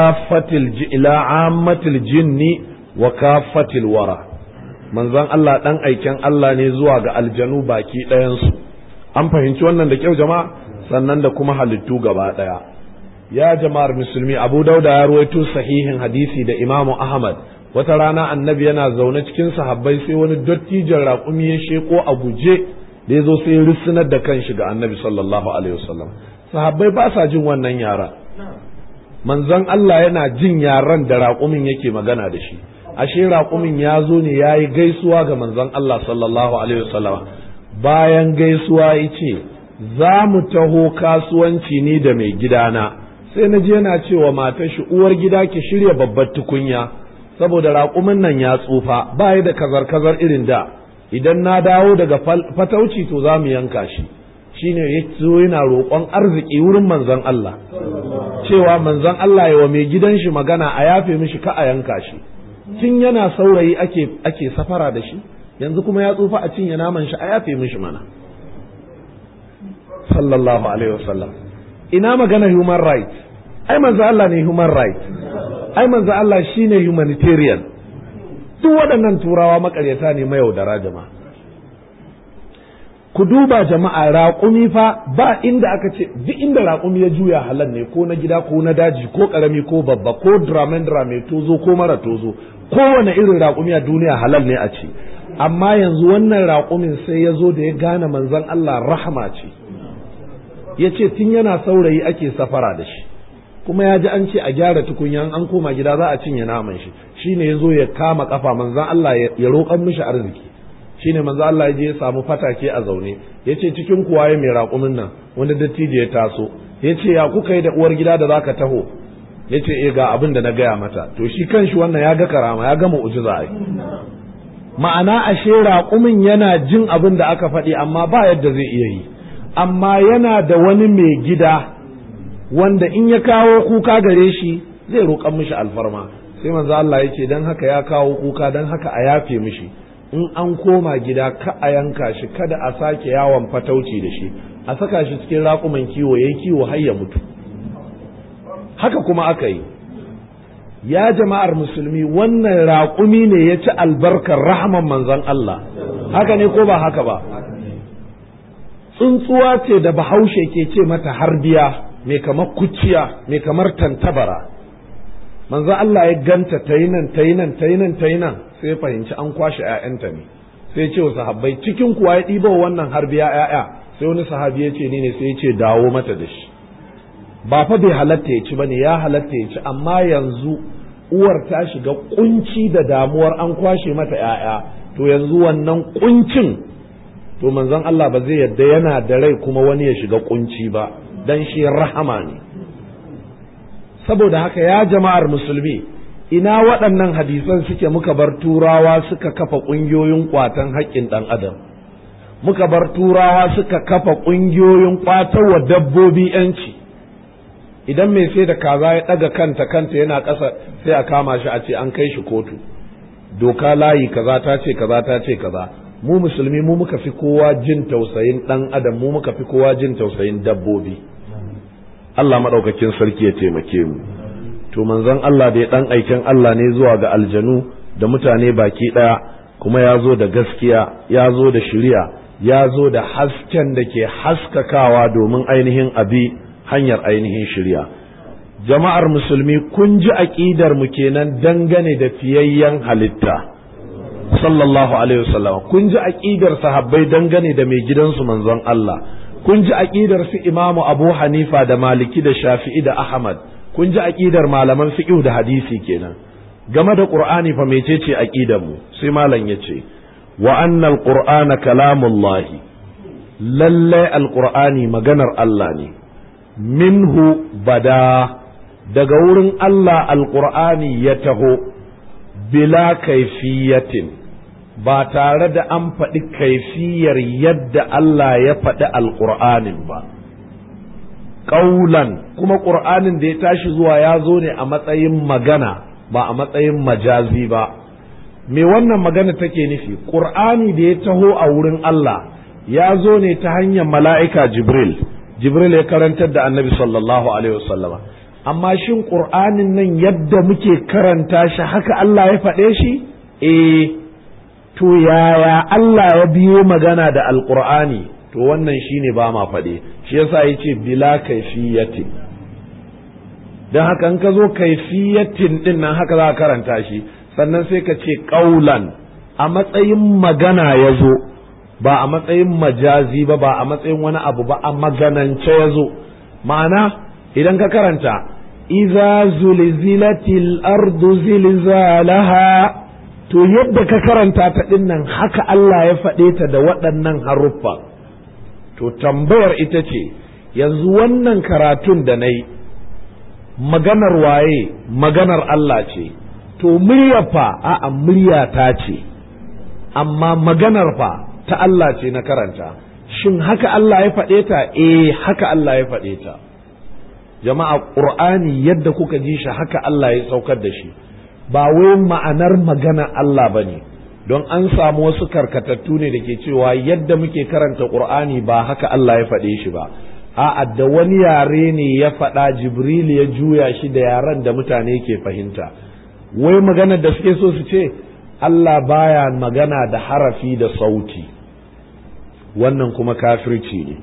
ammatil jinni wa kafatil wara manzon Allah dan aiken Allah ne zuwa ga aljanu baki ɗayansu an fahimci wannan da kyau jama'a sannan da kuma halittu gaba daya ya jama'ar musulmi Abu Dauda ya ruwaito sahihin hadisi da Imam Ahmad wata rana annabi yana zaune cikin sahabbai sai wani dattijan raƙumi ya sheko a guje da yazo sai rissunar da kanshi ga annabi sallallahu alaihi wasallam sahabbai ba sa jin wannan yara manzon Allah yana jin yaran da raƙumin yake magana da shi, ashe raƙumin ya zo ne ya yi gaisuwa ga manzon Allah sallallahu alaihi wasallama. Bayan gaisuwa ya ce za mu taho kasuwanci ni da mai gidana, sai na je yana cewa matar shi, uwar gida ki shirya babbar tukunya saboda raƙumin nan ya tsufa ba ya da kazar-kazar irin da, idan na dawo daga fatauci to za mu yanka shi. Shine ya zo yana roƙon arziki wurin manzon Allah cewa manzon Allah ya wa mai gidan shi magana a yafe mishi ka a yanka shi. Tun yana saurayi ake safara da shi, yanzu kuma ya tsufa a cinye naman shi a yafe mishi mana. Sallallahu alaihi wasallam. Ina magana human right? Ai manzo Allah ne human right. Ai manzo Allah shine humanitarian. Duk waɗannan turawa makaryata ne mayaudara jama'a. Ku duba jama'a, raƙumi fa ba inda aka ce duk inda raƙumi ya juya halal ne, ko na gida ko na daji ko ƙarami ko babba ko drame tozo ko mara tozo, kowane irin raƙumi a duniya halal ne a ci. Amma yanzu wannan raƙumin sai ya zo da ya gane manzon Allah rahama ce, ya ce tun yana saurayi ake safara da shi, kuma ya ji an ce a gyara tukunyan an koma gida za a cinye naman shi, shine ya zo ya kama kafa manzon Allah ya roƙan mishi arziki. Shine manzo Allah ya je ya samu fatake a zaune, yace cikin kuwaye mai raƙumin nan, wanda dattijo ya taso, yace ya kuka yi da uwar gida da zaka taho, yace eh ga abin da na gaya mata. To shi kanshi wannan ya ga karama, ya ga mu'jiza ai. Ma'ana ashe raƙumin yana jin abin da aka faɗi amma ba yadda zai iya yi, amma yana da wani mai gida wanda in ya kawo kuka gare shi zai roƙan mishi alfarma. Sai manzo Allah yace dan haka ya kawo kuka, dan haka a yafe mishi, in an koma gida ka a yanka shi, kada a sake yawon fatauci da shi, a saka shi cikin raƙuman kiwo yayi kiwo har ya mutu. Haka kuma aka yi. Ya jama'ar musulmi, wannan raƙumi ne ya ci albarkar rahman manzon Allah, haka ne ko ba haka ba? Tsuntsuwa ce da Bahaushe ke ce mata harbiya, mai kamar kuciya, mai kamar tantabara. Manzo Allah ya ganta ta yi nan sai ya fahimci an kwashe ƴaƴanta ne, sai ya ce wa sahabbai, cikin kuwa ya ɗiba wannan harbiya ƴaƴa? Sai wani sahabi ya ce ni ne, sai ya ce dawo mata da shi. Ba fa bai halatta ya ci bane, ya halatta ya ci, amma yanzu uwar ta shiga kunci da damuwar an kwashe mata ƴaƴa, to yanzu wannan kuncin, to manzon Allah ba zai yadda yana da rai kuma wani ya shiga kunci ba, dan shi rahama ne. Saboda haka ya jama'ar musulmi, ina waɗannan hadisan suke muka bar turawa suka kafa ƙungiyoyin ƙwatan haƙƙin ɗan adam, muka bar turawa suka kafa ƙungiyoyin ƙwatarwa dabbobi ‘yanci. Idan mai sai da kaza ya ɗaga kanta yana ƙasa, sai a kama shi a ce an kai shi kotu, doka layi kaza ta ce kaza. Mu musulmi mu muka fi kowa jin tausayin ɗan adam, mu muka fi kowa jin tausayin dabbobi. Allah maɗaukakin sarki ya taimake mu. To manzon Allah da ya ɗan aikin Allah ne zuwa ga aljanu da mutane baki ɗaya, kuma ya zo da gaskiya, ya zo da shiriya, ya zo da hasken da ke haskakawa domin ainihin abi hanyar ainihin shiriya. Jama'ar musulmi, kun ji aƙidar mu kenan dangane da fiyayyen halitta sallallahu alaihi wasallam, kun ji aƙidar sahabbai dangane da mai gidansu manzon Allah, kun ji aƙidar su Imamu Abu Hanifa da Maliki da Shafi'i da Ahmad, kun ji aƙidar malaman fiqh da hadisi kenan. Game da Qur'ani fa mecece aƙidar mu? Sai malam yace wa annal qur'ana kalamullahi, lalle alqur'ani maganar Allah ne, minhu bada, daga wurin Allah alqur'ani ya taho, bila kaifiyatin, ba tare da an faɗi kaifiyar yadda Allah ya faɗi alƙur'anin ba. Ƙaulan, kuma ƙur'anin da ya tashi zuwa ya zo ne a matsayin magana, ba a matsayin majazi ba. Me wannan magana take nufi? Ƙur'ani da ya taho a wurin Allah ya zo ne ta hanyar mala'ika Jibril. Jibril ya karantar da Annabi sallallahu alaihi wasallama. Amma shin ƙur'anin nan yadda muke karanta shi haka Allah ya faɗe shi? To yaya Allah ya biyo magana da alqur'ani? To wannan shine ba ma faɗe, shi yasa yace bila kaifiyatin. Dan haka in ka zo kaifiyatin din nan haka za ka karanta shi, sannan sai ka ce qaulan, a matsayin magana ya zo, ba a matsayin majazi ba, ba a matsayin wani abu ba, a maganance ya zo. Ma'ana idan ka karanta idza zulzilatil ardu zilzalaha. To yadda ka karanta ta dinnan haka Allah ya faɗe ta da waɗannan haruffa. To tambayar ita ce, yanzu wannan karatun da na yi maganar waye? Maganar Allah ce. To murya fa? A'a, murya ta ce, amma maganar fa ta Allah ce na karanta. Shin haka Allah ya faɗe ta? Haka Allah ya faɗe ta. Jama'a, Qur'ani yadda kuka ji shi haka Allah ya saukar da shi, ba wai ma'anar magana Allah bane. Don an samu wasu karkatattu ne da ke cewa yadda muke karanta Qur'ani ba haka Allah ya faɗe shi ba. A'a, da wani yare ne ya faɗa, Jibril ya juya shi da yaren da mutane ke fahimta. Wai maganar da suke so su ce Allah baya magana da harafi da sauti, wannan kuma kafirci ne.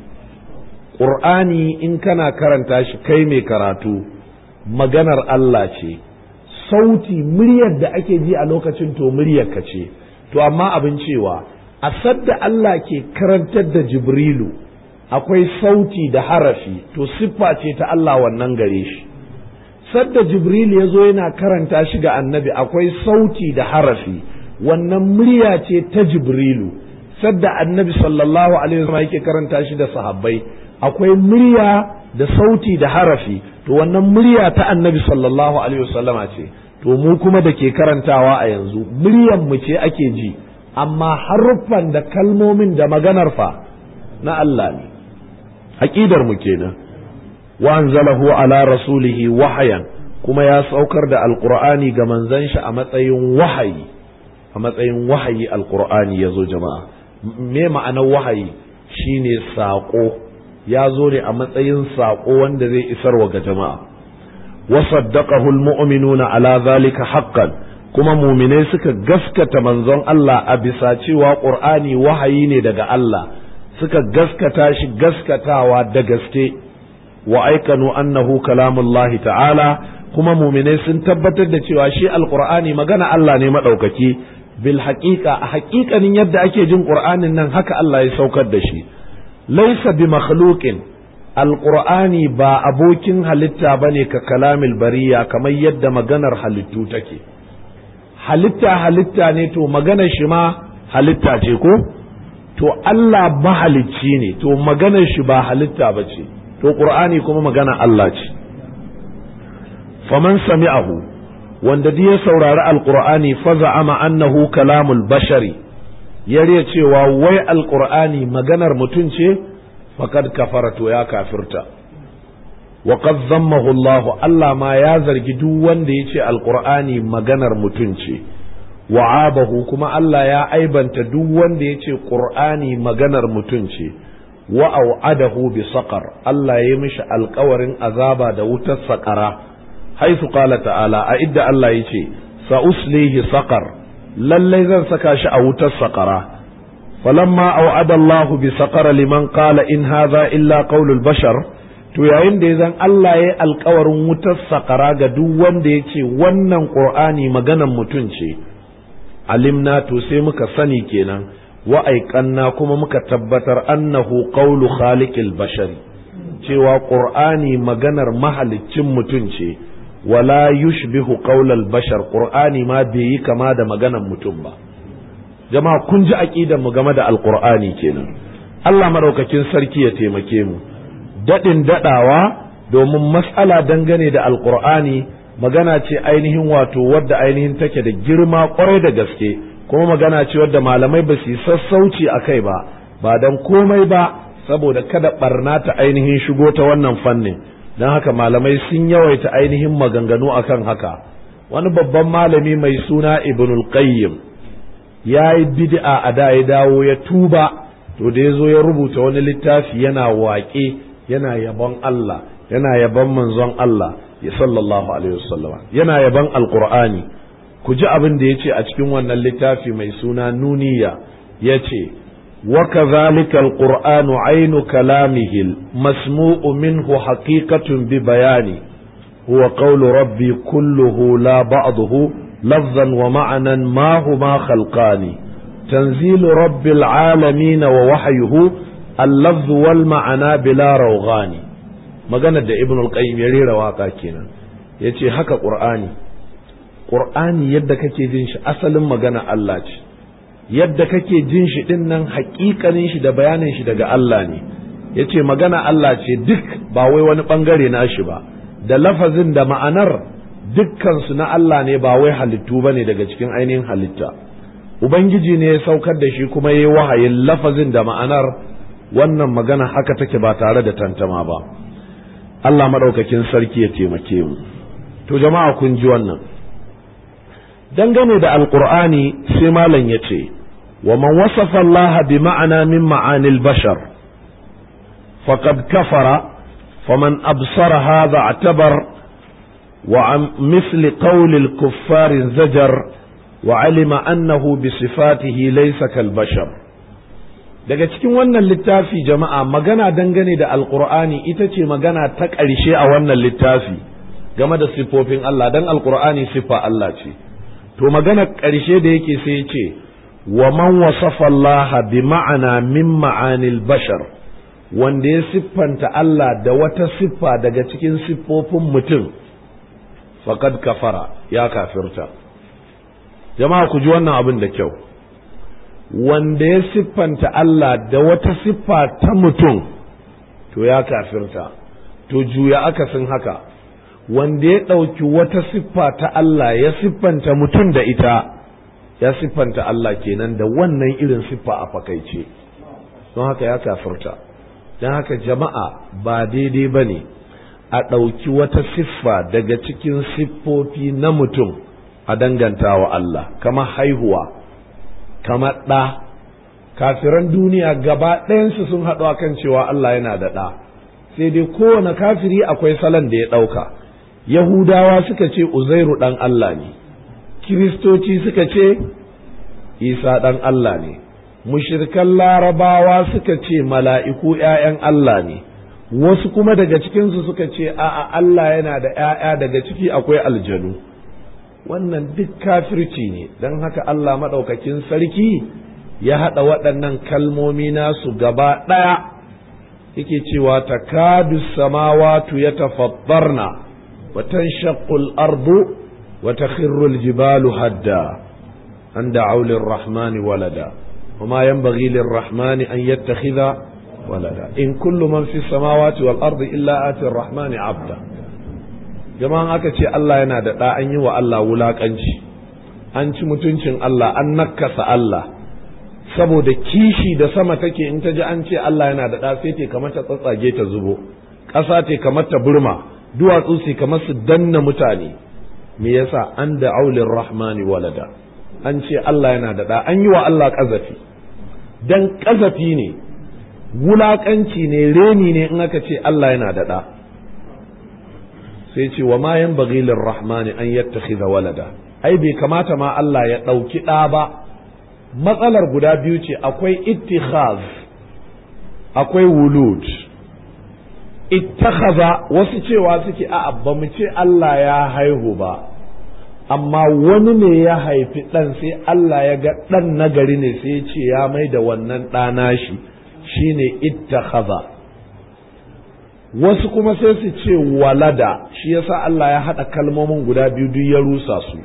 Qur'ani in kana karanta shi kai mai karatu, maganar Allah ce. Sauti, muryar da ake ji a lokacin, to muryar ka ce. To amma abin cewa a sadda Allah ke karantar da Jibrilu akwai sauti da harafi, to siffa ce ta Allah wannan gare shi. Sadda Jibrilu ya zo yana karanta shi ga annabi akwai sauti da harafi, wannan murya ce ta Jibrilu. Sadda annabi sallallahu alaihi wasallam yake karanta shi da sahabbai akwai murya da sauti da harafi, to wannan murya ta annabi sallallahu alaihi wasallama ce. To mu kuma da ke karantawa a yanzu muryan mu ce ake ji, amma haruffan da kalmomin da maganar fa na Allah ne. Aqidar mu kenan. Wa anzalahu ala rasulihi wahayan, kuma ya saukar da alqur'ani ga manzon shi a matsayin wahayi. A matsayin wahayi alqur'ani yazo jama'a. Me ma'anar wahayi? Shine saƙo. Ya zo ne a matsayin saƙo wanda zai isarwa ga jama'a. وصدقه المؤمنون على ذلك حقا kuma muminai suka gaskata manzon Allah a bisa cewa Qur'ani wahayi ne daga Allah, suka gaskata shi gaskatawa da gaske. Wa aikanu annahu kalamullahi ta'ala, kuma muminai sun tabbatar da cewa shi alqur'ani magana Allah ne madaukaki. Bil haqiqa, a haƙiƙanin yadda ake jin Qur'anin nan haka Allah ya saukar da shi. Laysa bi makhluqin, alƙur'ani ba abokin halitta ba ne ka kalamil bariya, kamar yadda maganar halittu take. Halitta ne, to maganar shi ma halitta ce ko? To Allah mahalicci ne, to maganar shi ba halitta ba ce, to ƙur'ani kuma magana Allah ce. Faman sami'ahu, wanda duk ya saurari alƙur'ani fa za'ama annahu kalamul bashari, yare cewa wai alƙur'ani maganar mutum ce, faqad kafara, to ya kafirta. Wa qad zammahu Allah, Allah ma ya zargi duk wanda yace alqur'ani maganar mutum ce. Wa abahu, kuma Allah ya aibanta duk wanda yace qur'ani maganar mutum ce. Wa au'adahu bi saqar, Allah ya mishi alƙawarin azaba da wutar saqara. Haisu qala ta'ala, a idda Allah yace sa uslihi saqar, lallai zan saka shi a wutar saqara. فلما أوعد الله بسقر لمن قال إن هذا إلا قول البشر, to yayin da yazan Allah ya alƙawarin wutar saƙara ga duk wanda ya ce wannan Qur'ani maganan mutum ce, alimna, to sai muka sani kenan, wa aiqanna, kuma muka tabbatar annahu qawlu khaliqil bashari, cewa Qur'ani maganar mahaliccin mutum ce. Wala yushbihu qawlal bashar, Qur'ani ma bai yi kama da maganan mutum ba. Jama'a, kun ji aqidar mu game da alqur'ani kenan. Allah madaukakin sarki ya taimake mu. Dadin dadawa, domin mas'ala dangane da alqur'ani magana ce ainihin wato wadda ainihin take da girma kwarai da gaske, kuma magana ce wadda malamai ba su yi sassauci akai ba, ba dan komai ba saboda kada barna ta ainihin shigo ta wannan fannin. Dan haka malamai sun yawaita ainihin maganganu akan haka. Wani babban malami mai suna Ibnul Qayyim ya yi bid'a a da, ya dawo ya tuba, to da ya zo ya rubuta wani littafi yana waƙe, yana yabon Allah, yana yabon manzon Allah ya sallallahu alaihi wasallam, yana yabon alqur'ani. Ku ji abin da yace a cikin wannan littafi mai suna Nuniya, yace wa kadhalika alqur'anu aynu kalamihi masmu'u minhu haqiqatun bi bayani, huwa qawlu rabbi kulluhu la ba'dahu لفظا ومعنى ما هما خلقان، تنزيل رب العالمين ووحيه اللفظ والمعنى بلا روغان. maganar da Ibn al-Qayyim ya rera waka kenan, yace haka Qur'ani yadda kake jin shi asalin magana Allah ce, yadda kake jin shi din nan haƙiƙanin shi da bayanin shi daga Allah ne. Yace magana Allah ce duk, ba wai wani bangare na shi ba, da lafazin da ma'anar dukkan su na Allah ne, ba wai halittu bane daga cikin ainihin halitta. Ubangiji ne ya saukar da shi kuma yayi wahayin lafazin da ma'anar. Wannan magana haka take ba tare da tantama ba. Allah madaukakin sarki ya taimake mu. To jama'a kun ji wannan. Dangane da Alqur'ani sai malam yace wa man wasafa Allah bi ma'ana min ma'anil bashar faqad kafara faman absara hadha i'tabar wa an misli qawli al-kuffar zajar wa alima annahu bi sifatihi laysa kal bashar. Daga cikin wannan littafi jama'a, magana dangane da Alqur'ani ita ce magana ta ƙarshe a wannan littafi game da siffofin Allah, dan Alqur'ani siffa Allah ce. To magana ƙarshe da yake sai ya ce wa man wasafa Allah bi ma'ana min ma'anil bashar, wanda ya siffanta Allah da wata siffa daga cikin siffofin mutum, faqad kafara, ya kafirta. Jama'a ku ji wannan abin da kyau. Wanda ya siffanta Allah da wata siffa ta mutum, to ya kafirta. To juya akasin haka, wanda ya ɗauki wata siffa ta Allah ya siffanta mutum da ita, ya siffanta Allah kenan da wannan irin siffa a fakaice, don haka ya kafirta. Don haka jama'a, ba daidai ba ne a ɗauki wata siffa daga cikin siffofi na mutum a danganta wa Allah, kamar haihuwa, kamar ɗa. Kafiran duniya gaba ɗayansu sun haɗu akan cewa Allah yana da ɗa, sai dai kowane kafiri akwai salon da ya ɗauka. Yahudawa suka ce Uzairu ɗan Allah ne, Kiristoci suka ce Isa ɗan Allah ne, mushrikan Larabawa suka ce mala'iku ‘ya'yan Allah ne, wasu kuma daga cikinsu suka ce a'a Allah yana da ‘ya'ya, daga ciki akwai aljanu. Wannan duk kafirci ne, don haka Allah maɗaukakin sarki ya haɗa waɗannan kalmomi nasu gaba ɗaya, yake cewa takadu samawatu yatafattarna wa tanshaqqu al-ardu wa takhirru al-jibalu hadda an da'u lir-rahmani walada wa ma yanbaghi lir-rahmani an yattakhidha walada in kullu man fi samawati wal-ardi illa ati ar-rahmani 'abda. Jama'an aka ce Allah yana da ɗa, an yi wa Allah wulaƙanci, an ci mutuncin Allah, an nakasa Allah, saboda kishi da sama take in ta ji an ce Allah yana da ɗa sai te kamar ta tsatsage ta zubo, ƙasa te kamar ta burma, duwatsu sai kamar su danna mutane. Me yasa? An da aulin rahmani walada, an ce Allah yana da ɗa, an yi wa Allah ƙazafi, dan ƙazafi ne, wulaƙanci ne, reni ne in aka ce Allah yana da ɗa. Sai ce wa ma yanbaghi lir-rahmani an yattakhidha walada, ai bai kamata ma Allah ya ɗauki ɗa ba. Matsalar guda biyu ce, akwai ittikhaz, akwai wulud. Ittakhadha wasu cewa suke a'a ba mu ce Allah ya haihu ba, amma wani ne ya haifi ɗan sai Allah ya ga ɗan nagari ne sai ya ce ya mai da wannan ɗana shi, shine ittakhadha. Wasu kuma sai su ce walada, shi yasa Allah ya haɗa kalmomin guda biyu duk ya rusa su.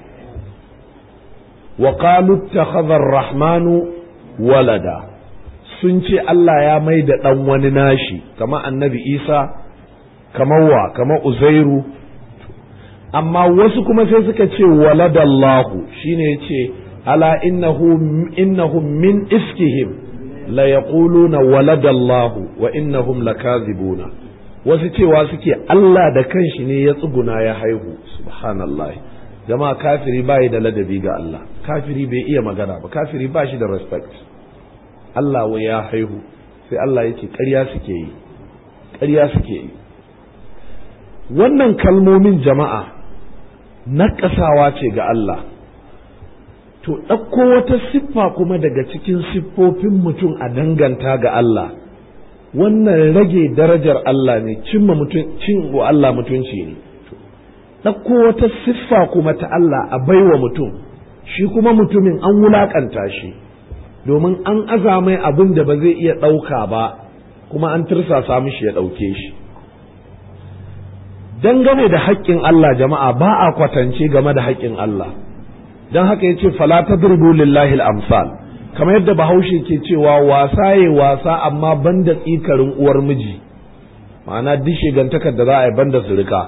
Wa qalu ittakhadha ar-rahmanu walada, sun ce Allah ya mai da ɗan wani nashi, kama annabi Isa, kama Uzairu. Amma wasu kuma sai suka ce waladallahu, shine yace ala innahum min iskihim la yaquluna waladallahu wa innahum lakazibuna. Wasu cewa suke Allah da kanshi ne ya tsuguna ya haihu. Subhanallah. Jama'a, kafiri bai da ladabi ga Allah, kafiri bai iya magana ba, kafiri ba shi da respect. Allah wai ya haihu, sai Allah yake ƙarya suke yi, ƙarya suke yi. Wannan kalmomin jama'a naƙasawa ce ga Allah. To ɗauko wata siffa kuma daga cikin siffofin mutum a danganta ga Allah, wannan rage darajar Allah ne, cin wa Allah mutunci ne. Ɗauko wata siffa kuma ta Allah a baiwa mutum, shi kuma mutumin an wulaƙanta shi, domin an azamai abin da ba zai iya ɗauka ba, kuma an tirsasa mishi ya ɗauke shi. dangane da haƙƙin Allah jama'a ba a kwatance game da haƙƙin Allah, don haka ya ce fala tadribu lillahi al-amsal, kamar yadda Bahaushe ke cewa wasa ya wasa amma banda tsikarin uwar miji, ma'ana duk shigantakar da za a yi banda surika,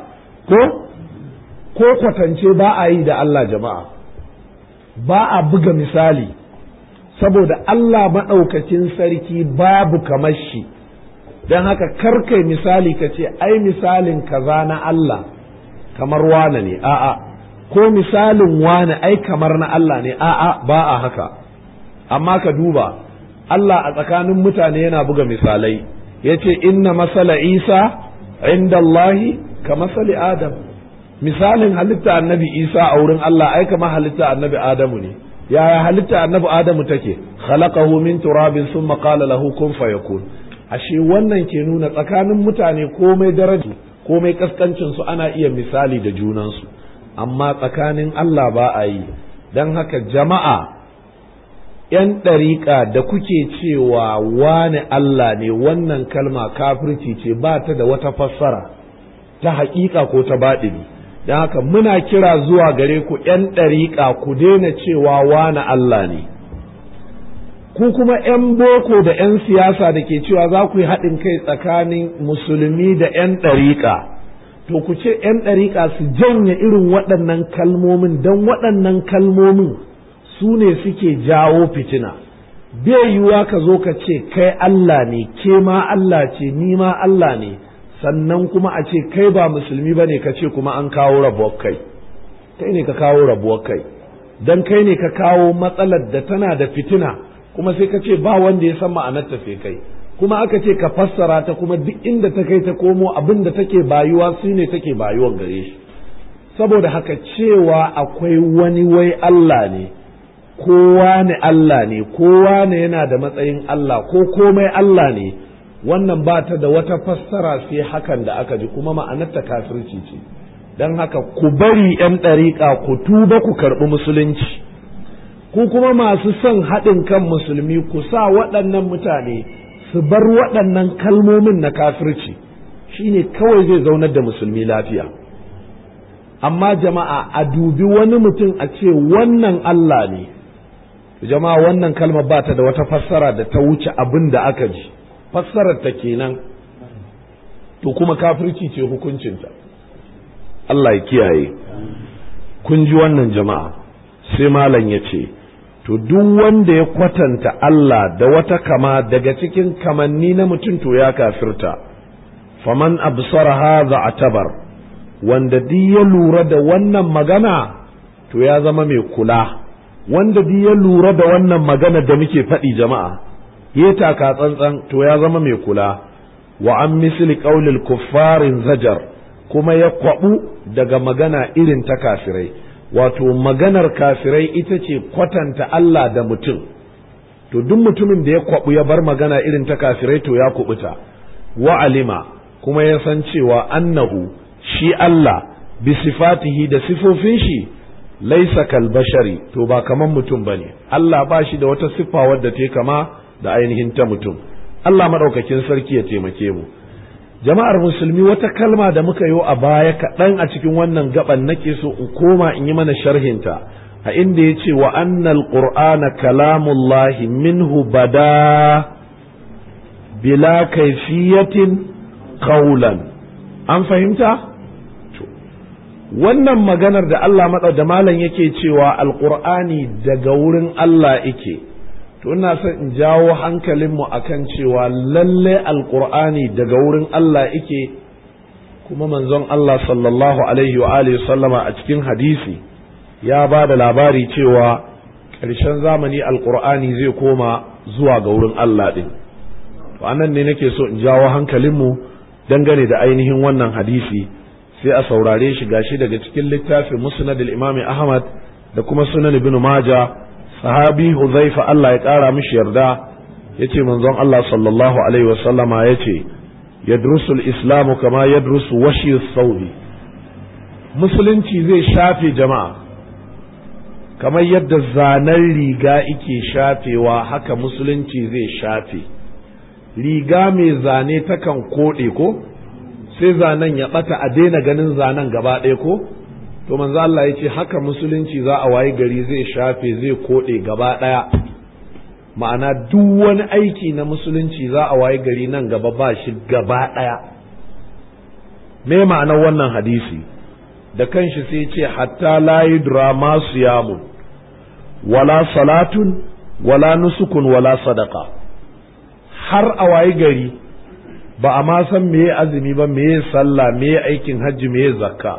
ko kwatance ba a yi da Allah jama'a, ba a buga misali, saboda Allah maɗaukacin sarki babu kamar shi, don haka karkai misali ka ce ai misalin kaza na Allah kamar wane ne, a'a, ko misalin wane ai kamar na Allah ne, a'a, ba a haka. Amma ka duba Allah a tsakanin mutane yana buga misalai, ya ce inna masala Isa inda Allahi ka masali Adam, misalin halitta annabi Isa a wurin Allah ai kama halitta annabi Adamu ne. Yaya halitta annabi Adamu take? Khalaqahu min turabin summa qala lahu kun fayakun. Ashe wannan ke nuna tsakanin mutane komai daraja komai kaskancin su ana iya misali da junansu, amma tsakanin Allah ba a yi. Dan haka jama'a ‘yan ɗariƙa da kuke cewa wane Allah ne, wannan kalma kafirci ce, ba ta da wata fassara ta haƙiƙa ko ta baɗini. Don haka muna kira zuwa gare ku ‘yan ɗariƙa ku daina cewa wane Allah ne. Ku kuma ‘yan boko da ‘yan siyasa da ke cewa za ku yi haɗin kai tsakanin musulmi da ‘yan ɗariƙa, to ku ce ‘yan ɗariƙa su janye irin waɗannan kalmomin, don waɗannan kalmomin su ne suke jawo fitina. Bai yiwuwa ka zo ka ce kai Allah ne, ke ma Allah ce, ni ma Allah ne, sannan kuma a ce kai ba musulmi ba ne ka ce kuma an kawo rabuwar kai. Kai ne ka kawo rabuwar kai, don kai ne ka kawo matsalar da tana da fitina, kuma sai ka ce ba wanda ya san ma'anar tafe kai, kuma aka ce ka fassara ta, kuma duk inda ta kai ta komo abin da take bayuwa su ne take bayuwan gare shi. Saboda haka cewa akwai wani wai Allah ne, kowa ne Allah ne, kowa ne yana da matsayin Allah, ko komai Allah ne, wannan ba ta da wata fassara sai hakan da aka ji, kuma ma'anarta kafirci ce. Don haka ku bari ‘yan ɗariƙa ku tuba ku karɓi musulunci, ku kuma masu son haɗin kan musulmi ku sa waɗannan mutane su bar waɗannan kalmomin na kafirci, shine kawai zai zaunar da musulmi lafiya. Amma jama'a a dubi wani mutum a ce wannan Allah ne, jama'a wannan kalmar ba ta da wata fassara da ta wuce abin da aka ji, fassarar ta kenan, to kuma kafirci ce hukuncinta. Allah ya kiyaye. Kun ji wannan jama'a, sai malam ya ce to duk wanda ya kwatanta Allah da wata kama daga cikin kamanni na mutum to ya kafirta. Faman absara hadha atabar, wanda duk ya lura da wannan magana to ya zama mai kula. Wanda duk ya lura da wannan magana da muke faɗi jama'a, ya taka tsantsan to ya zama mai kula. Wa an misli qaulil kuffarin zajar, kuma ya kwabu daga magana irin ta kafirai. Wato maganar kafirai ita ce kwatanta Allah da mutum, to duk mutumin da ya kwabu ya bar magana irin ta kafirai to ya kubuta. Wa alima, kuma ya san cewa annahu shi Allah bi sifatihi da sifofin shi laisa kal bashari, to ba kaman mutum bane. Allah ba shi da wata siffa wadda ta kama da ainihin ta mutum. Allah madaukakin sarki ya taimake mu. Jama'ar musulmi, wata kalma da muka yi a baya kaɗan a cikin wannan gaban nake so in koma in yi mana sharhinta, a inda ya ce wa annal qur'ana kalamullahi minhu bada bila kaifiyatin qawlan. An fahimta? Wannan maganar da Allah da malam yake cewa alqur'ani daga wurin Allah yake, to ina son in jawo hankalinmu akan cewa lalle alqur'ani daga wurin Allah yake, kuma manzon Allah sallallahu alaihi wa alihi sallama a cikin hadisi ya ba da labari cewa ƙarshen zamani alqur'ani zai koma zuwa ga wurin Allah din. To anan ne nake so in jawo hankalinmu dangane da ainihin wannan hadisi, sai a saurare shi gashi daga cikin littafin Musnad al-Imam Ahmad da kuma Sunan Ibn Majah. Sahabi Huzaifa Allah ya ƙara mishi yarda yace manzon Allah sallallahu alaihi wa sallama yace yadrusu al-islamu kama yadrusu washi as-sawbi, musulunci zai shafe jama'a kamar yadda zanen riga yake shafewa, haka musulunci zai shafe. Riga mai zane takan koɗe ko, sai zanen ya ɓata a daina ganin zanen gaba ɗaya ko to manzo Allah ya ce haka musulunci za a wayi gari zai shafe zai koɗe gaba ɗaya, ma'ana duk wani aiki na musulunci za a wayi gari nan gaba ba shi gaba ɗaya. Me ma'anar wannan hadisi? Da kanshi sai ce hatta la yudra ma siyamun wala salatun wala nusukun wala sadaka, har a wayi gari ba a ma san meye azumi ba, meye sallah, meye aikin hajji, meye zakka.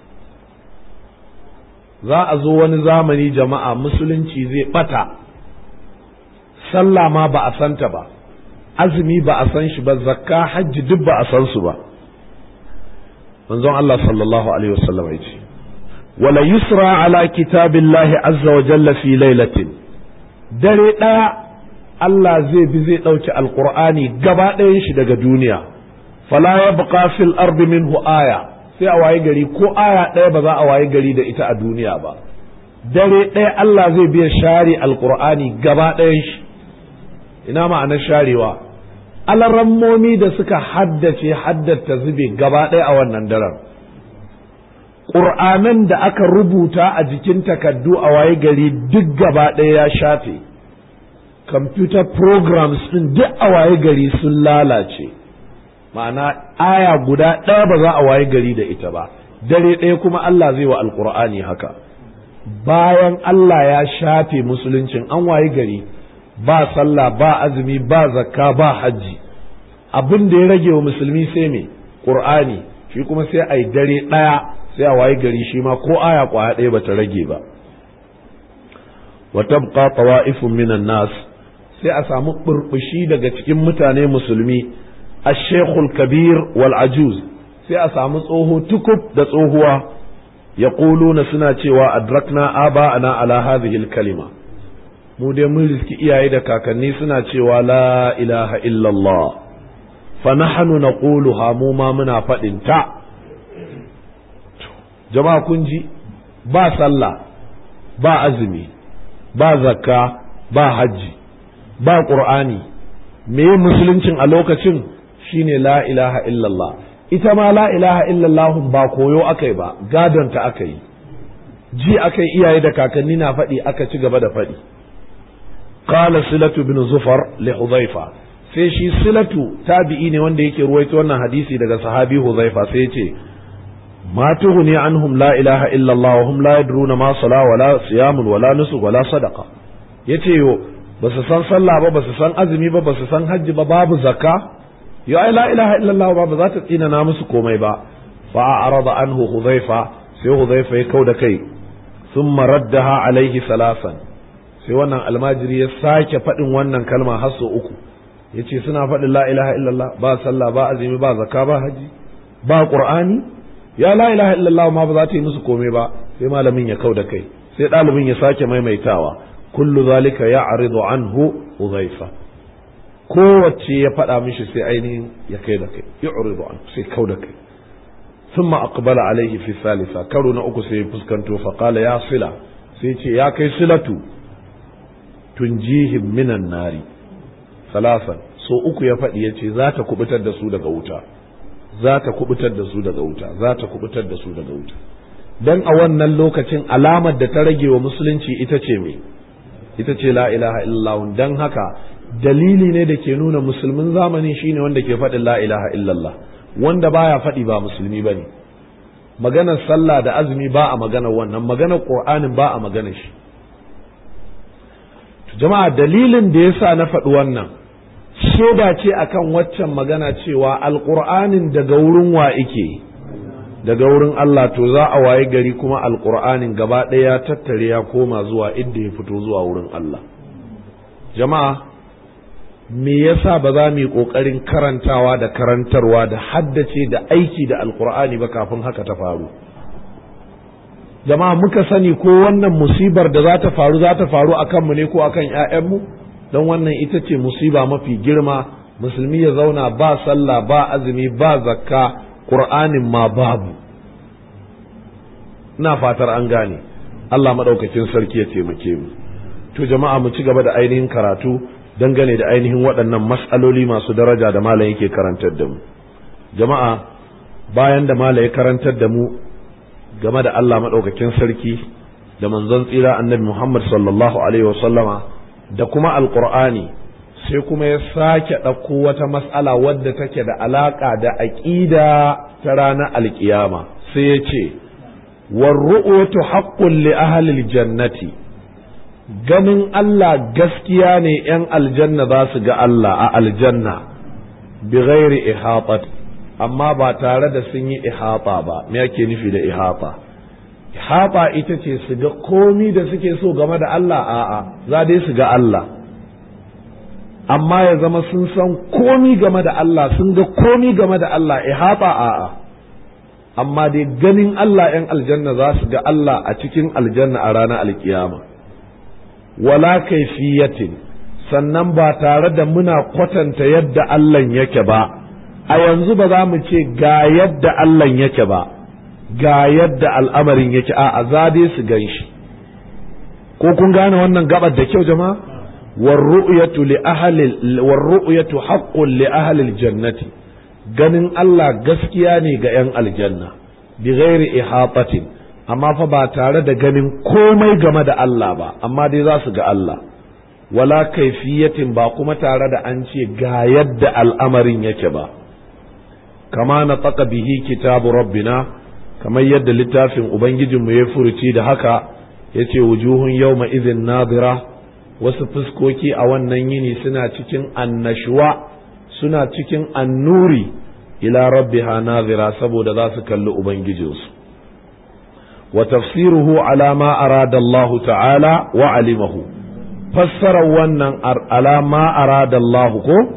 Za a zo wani zamani jama'a musulunci zai bata, sallah ma ba a santa ba, azumi ba a san shi ba, zakka hajji duk ba a san su ba. manzon Allah sallallahu alaihi wasallam ya ce wala yusra ala kitabillahi azza wa jalla fi lailatin, dare ɗaya Allah zai ɗauki alqur'ani gaba ɗayan shi daga duniya, fala yabqa fil ardi minhu aya, sai a waye gari ko aya ɗaya ba za a waye gari da ita a duniya ba. Dare ɗaya Allah zai biya share alqur'ani gaba ɗayan shi. Ina ma'anar sharewa? Alarammomi da suka haddata zube gaba ɗaya a wannan daren. Ƙur'anan da aka rubuta a jikin takaddu a waye gari duk gaba ɗaya ya shafe. Computer programs ɗin duk a waye gari sun lalace. Ma'ana aya guda ɗaya ba za a waye gari da ita ba. Dare ɗaya kuma Allah zai wa alƙur'ani haka. Bayan Allah ya shafe musuluncin, an waye gari ba sallah, ba azumi, ba zakka, ba hajji. Abin da ya rage wa musulmi sai me? Qur'ani. Shi kuma sai ai dare ɗaya sai a waye gari shi ma ko aya kwaya ɗaya bata rage ba. Wa tabqa tawa'ifun minan nas, sai a samu burbushi daga cikin mutane musulmi, ash-shaykhul kabir wal ajuz, sai a samu tsoho tukub da tsohuwa, yaquluna suna cewa adrakna aba'ana ala hadhihi al-kalima, mu dai mun riski iyaye da kakanni suna cewa la ilaha illallah, fa nahnu naquluha, mu ma muna faɗin ta. Jama'a kun ji, ba sallah, ba azumi, ba zakka, ba hajji, ba qur'ani, me musuluncin a lokacin shine la ilaha illallah. Ita ma la ilaha illallah ba koyo akai ba, gadon ta akai, ji akai iyaye da kakanni na faɗi, aka ci gaba da faɗi. Qala Silatu bin Zufar li Hudhaifa, sai shi Silatu tabi'i ne wanda yake ruwaito wannan hadisi daga sahabi Hudhaifa, sai yace ma tughni anhum la ilaha illa Allah wa hum la yadruna ma sala wala siyamun wala nusuk wala sadaqa. Yace yo basu san sallah ba, basu san azumi ba, basu san hajji ba, babu zakka, yo ai la ilaha illa Allah ba za ta tsina na musu komai ba. Fa arada anhu Hudhaifa, sai Hudhaifa ya kauda kai, thumma raddaha alaihi salasan, sai wannan almajiri ya sake faɗin wannan kalma har sau uku. Ya ce suna faɗin la ilaha illallah, ba sallah, ba azumi, ba zakka, ba haji, ba qur'ani, ya la ilaha illallah ma ba za ta yi musu komai ba. Sai malamin ya kau da kai, sai ɗalibin ya sake maimaitawa, kullu zalika ya'ridu anhu Hudhaifa, kowace ya faɗa mishi sai ainihin ya kai da kai, ya'ridu anhu, sai kau da kai. ثم أقبل عليه في الثالثة, karo na uku sai ya fuskanto, faqala ya sila, sai ce ya kai silatu, tunjihim minan nari salasan, so uku ya faɗi, ya ce za ta kubutar da su daga wuta, za ta kubutar da su daga wuta, za ta kubutar da su daga wuta. Dan a wannan lokacin alamar da ta rage wa musulunci ita ce me? Ita ce la ilaha illallah. Dan haka dalili ne da ke nuna musulmin zamani shine wanda ke faɗin la ilaha illallah, wanda baya faɗi ba musulmi bane. Maganar sallah da azumi ba a maganar wannan, maganar qur'anin ba a maganar shi. Jama'a dalilin da yasa na faɗi wannan shaida ce akan waccan magana cewa alqur'anin daga wurin wa yake, daga wurin Allah. To za a waye gari kuma alqur'anin gaba ɗaya ya tattare ya koma zuwa inda ya fito, zuwa wurin Allah. Jama'a, me yasa ba za mu yi ƙoƙarin karantawa da karantarwa da haddace da aiki da alqur'ani ba kafin haka ta faru? Jama'a, muka sani ko wannan musibar da za ta faru a kanmu ne ko akan ‘ya'yanmu? Don wannan ita ce musiba mafi girma, musulmi ya zauna ba sallah, ba azumi, ba zakka, ƙur'anin ma babu. Ina fatar an gane. Allah maɗaukakin sarki ya taimake mu. To jama'a, mu ci gaba da ainihin karatu dangane da ainihin waɗannan mas'aloli masu daraja da malam yake karantar da mu. Jama'a, bayan da mala ya karantar da mu game da Allah maɗaukakin sarki da manzon tsira annabi Muhammad sallallahu alaihi wasallama da kuma alqur'ani sai kuma ya sake ɗauko wata mas'ala wadda take da alaƙa da aƙida ta ranar alƙiyama sai ya ce warru'yatu haqqun li ahli aljannati ganin Allah gaskiya ne ‘yan aljanna za su ga Allah a aljanna bi ghairi ihata amma ba tare da sun yi ihata ba me yake nufi da ihata ihata ita ce su ga komi da suke so game da Allah a'a za dai su ga Allah amma ya zama sun san komi game da Allah sun ga komi game da Allah ihata a'a amma dai ganin Allah ‘yan aljanna za su ga Allah a cikin aljanna a ranar alkiyama wala kaifiyatin sannan ba tare da muna kwatanta yadda Allah yake ba a yanzu ba za mu ce ga yadda Allah yake ba ga yadda al'amarin yake a zade su ganshi ko kun gane wannan gabar da kyau jama'a warru'yatu haqqun li ahli aljannati ganin Allah gaskiya ne ga 'yan aljanna bi ghairi ihatatin amma fa ba tare da ganin komai game da Allah ba amma dai za su ga Allah wala kaifiyatin ba kuma tare da an ce ga yadda al'amarin yake ba kama na taka bihi kitabu rabbina kamar yadda littafin ubangijinmu ya furuci da haka ya ce wujuhun yawma idhin nadira wasu fuskoki a wannan yini suna cikin annashuwa suna cikin annuri ila rabbiha nadira saboda za su kalli ubangijinsu وتفسيره على ما أراد الله تعالى وعلمه فسر ونن على ما أراد الله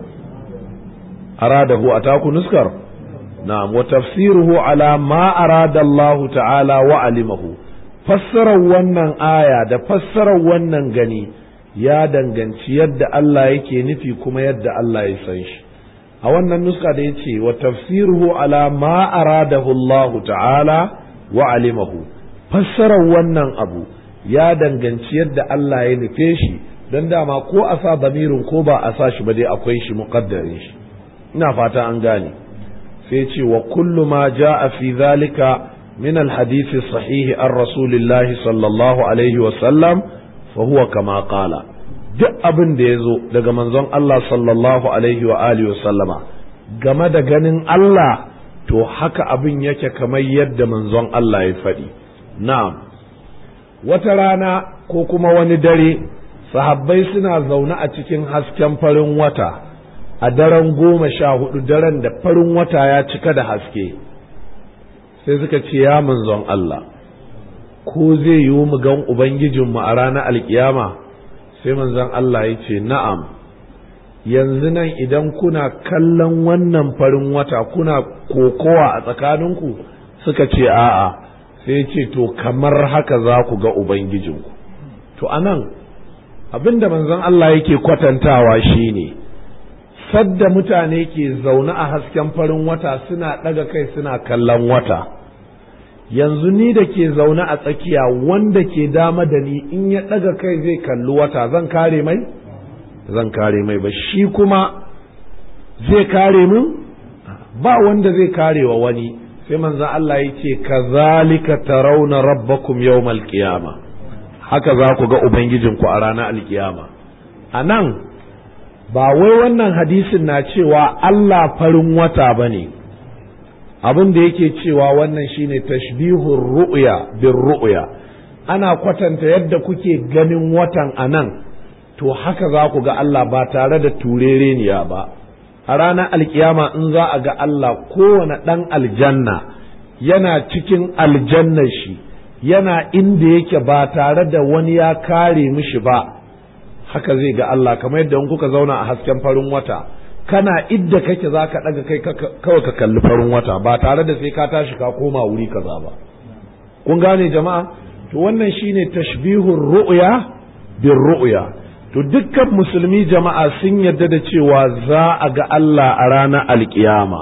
أراده أتاكو نسكر نعم وتفسيره على ما أراد الله تعالى وعلمه فسر ونن آية ده فسر ونن غني يا danganci yadda Allah yake nufi kuma yadda Allah ya san shi a wannan nuska da yace wa tafsiruhu ala ma aradahu Allah ta'ala wa alimahu fassarar wannan abu ya danganci yadda Allah ya nufe shi don dama ko a sa bamirin ko ba a sa shi ba dai akwai shi muqaddarin shi ina fata an gane sai ce wa kullu ma jaa fi zalika min alhadith sahih an rasulillah sallallahu alaihi wa sallam fa huwa kama qala duk abin da yazo daga manzon Allah sallallahu alaihi wa alihi wa sallama game da ganin Allah to haka abin yake kamar yadda manzon Allah ya faɗi na'am wata rana ko kuma wani dare sahabbai suna zaune a cikin hasken farin wata a daren 14 daren da farin wata ya cika da haske sai suka ce ya manzon Allah ko zai yi mu gan ubangijinmu a ranar alkiyama sai manzon Allah ya ce na'am yanzu nan idan kuna kallon wannan farin wata kuna kokowa a tsakaninku suka ce a'a sai ce to kamar haka za ku ga ubangijinku to anan abinda manzon Allah yake kwatantawa shine sadda mutane ke zaune a hasken farin wata suna ɗaga kai suna kallon wata yanzu ni da ke zaune a tsakiya wanda ke dama da ni in ya ɗaga kai zai kalli wata zan kare mai ba shi kuma zai kare mun ba wanda zai kare wa wani sai manzon Allah ya ce kazalika tarawna rabbakum yawmal qiyama haka za ku ga ubangijinku a ranar alkiyama anan ba wai wannan hadisin na cewa Allah farin wata bane abin da yake cewa wannan shine tashbihur ru'ya bir ru'ya ana kwatanta yadda kuke ganin watan anan to haka za ku ga Allah ba tare da turereniya ba a ranar alkiyama in za a ga Allah kowane ɗan aljanna yana cikin aljannar shi yana inda yake ba tare da wani ya kare mishi ba haka zai ga Allah kamar yadda in kuka zauna a hasken farin wata kana idda kake za ka ɗaga kai kawai ka kalli farin wata ba tare da sai ka tashi ka koma wuri kaza ba kun gane jama'a to wannan shine tashbihur ru'ya bir ru'ya to dukkan musulmi jama'a sun yarda da cewa za a ga Allah a ranar alkiyama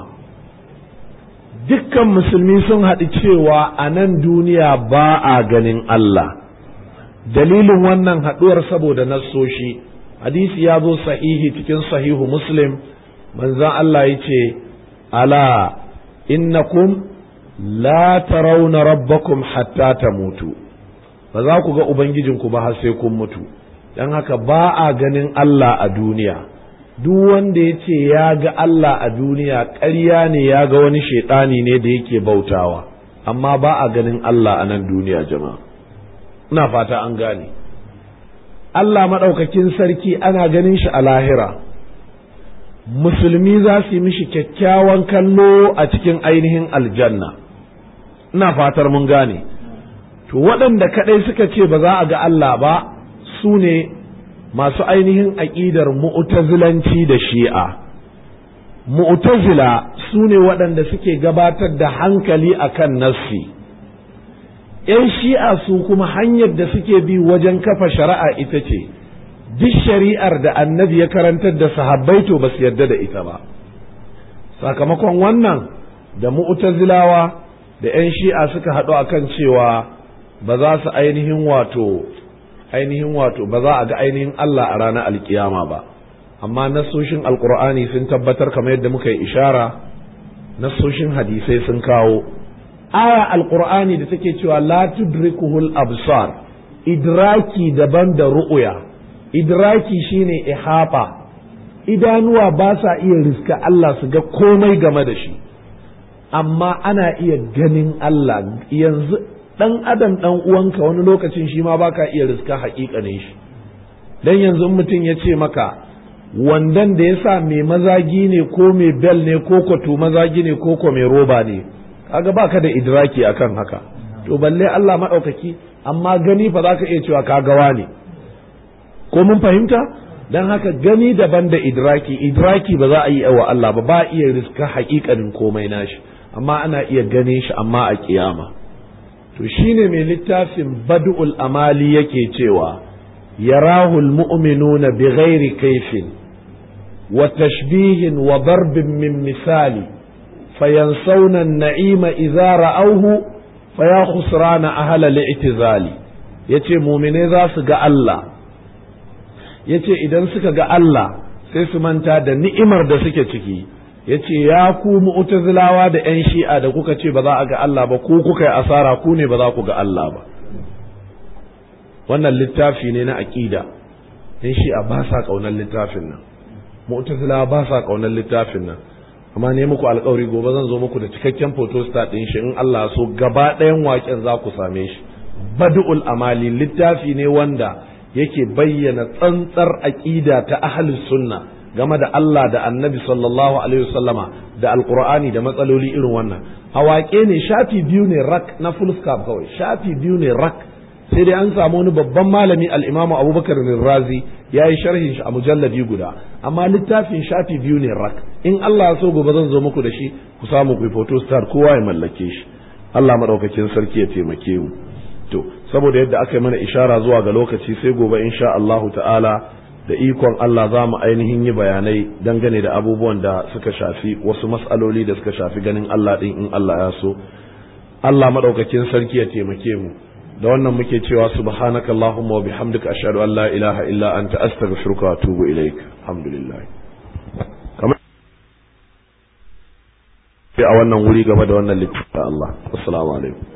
dukkan musulmi sun haɗu cewa a nan duniya ba a ganin Allah dalilin wannan haɗuwar saboda nassoshi hadisi ya zo sahihi cikin sahihu muslim manzon Allah ya ce ala innakum la tarawna rabbakum hatta tamutu, ba za ku ga ubangijinku ba har sai kun mutu. dan haka ba a ganin Allah a duniya. Duk wanda ya ce ya ga Allah a duniya ƙarya ne, ya ga wani shaidani ne da yake bautawa, amma ba a ganin Allah a nan duniya jama'a. Ina fata an gane. Allah maɗaukakin sarki ana ganin shi a lahira. Musulmi za su yi mishi kyakkyawan kallo a cikin ainihin aljanna. Ina fatar mun gane. To waɗanda kaɗai suka ce ba za a ga Allah ba su ne masu ainihin aƙidar mu'tazilanci da shi'a. Mu'tazila su ne waɗanda suke gabatar da hankali akan nassi. ‘Yan shi'a su kuma hanyar da suke bi wajen kafa shari'a ita ce, duk shari'ar da annabi ya karantar da sahabbai to ba su yarda da ita ba. Sakamakon wannan da mu'tazilawa da ‘yan shi'a suka haɗu akan cewa ba za su ainihin wato ba za a ga ainihin Allah a ranar alkiyama ba. Amma nassoshin alkur'ani sun tabbatar kamar yadda muka yi ishara, nassoshin hadisai sun kawo aya alkur'ani da take cewa la tudrikuhul absar, idraki daban da ru'ya. Idraki shine ihata, idanuwa ba sa iya riska Allah su ga komai game da shi, amma ana iya ganin Allah. Yanzu dan adam dan uwanka wani lokacin shi ma baka iya riska haƙiƙanin shi. Dan yanzu mutum ya ce maka wandan da ya sa mai mazagi ne ko mai bel ne ko kwato mazagi ne ko mai roba ne, kaga baka da idraki akan haka. To balle Allah maɗaukaki, amma gani fa zaka iya cewa ka gawa ne. Ko mun fahimta? Dan haka gani daban da idraki. Idraki ba za a yi wa Allah ba, ba iya riska haƙiƙanin komai nashi, amma ana iya ganin shi amma a kiyama. To shine mai littafin Bad'ul Amali yake cewa yarahul mu'minuna bighairi kaifin wa tashbihin wa darbin min misali fayansawna an-na'ima idza ra'awhu faya khusrana ahla al-i'tizali. Yace mu'mine za su ga Allah, yace idan suka ga Allah sai su manta da ni'imar da suke ciki. Yace ya ku mu'tazilawa da ƴan shi'a da kuka ce ba za a ga Allah ba, ku kuka yi asara, ku ne ba za ku ga Allah ba. Wannan littafi ne na aqida. Ƴan shi'a ba sa kaunar littafin nan, mu'tazilawa ba sa kaunar littafin nan, amma ne muku alƙawari gobe zan zo muku da cikakken photostat ɗin shi, in Allah so gaba ɗayan waƙen za ku same shi. Bad'ul Amali littafi ne wanda yake bayyana tsantsar aqida ta ahlus sunna game da Allah da Annabi sallallahu alaihi wasallama da Alqur'ani da matsaloli irin wannan. Hawaƙe ne, shafi biyu ne rak na fullscap kawai, shafi biyu ne rak. Sai dai an samu wani babban malami al-Imam Abubakar Razi ya yi sharhin shi a mujalladi guda, amma littafin shafi biyu ne rak. In Allah ya so gobe zan zo muku da shi, ku samu ku photo star kowa ya mallake shi. Allah madaukakin sarki ya taimake mu. To saboda yadda aka yi mana ishara zuwa ga lokaci, sai gobe insha Allahu ta'ala da ikon Allah za mu ainihin yi bayanai dangane da abubuwan da suka shafi wasu mas'aloli da suka shafi ganin Allah din in Allah ya so. Allah madaukakin sarki ya taimake mu. Da wannan muke cewa subhanakallahumma wa bihamdika ashhadu an la ilaha illa anta astaghfiruka wa atubu ilaik. Alhamdulillah. Kamar a wannan wuri gaba da wannan littafin Allah. Assalamu alaikum.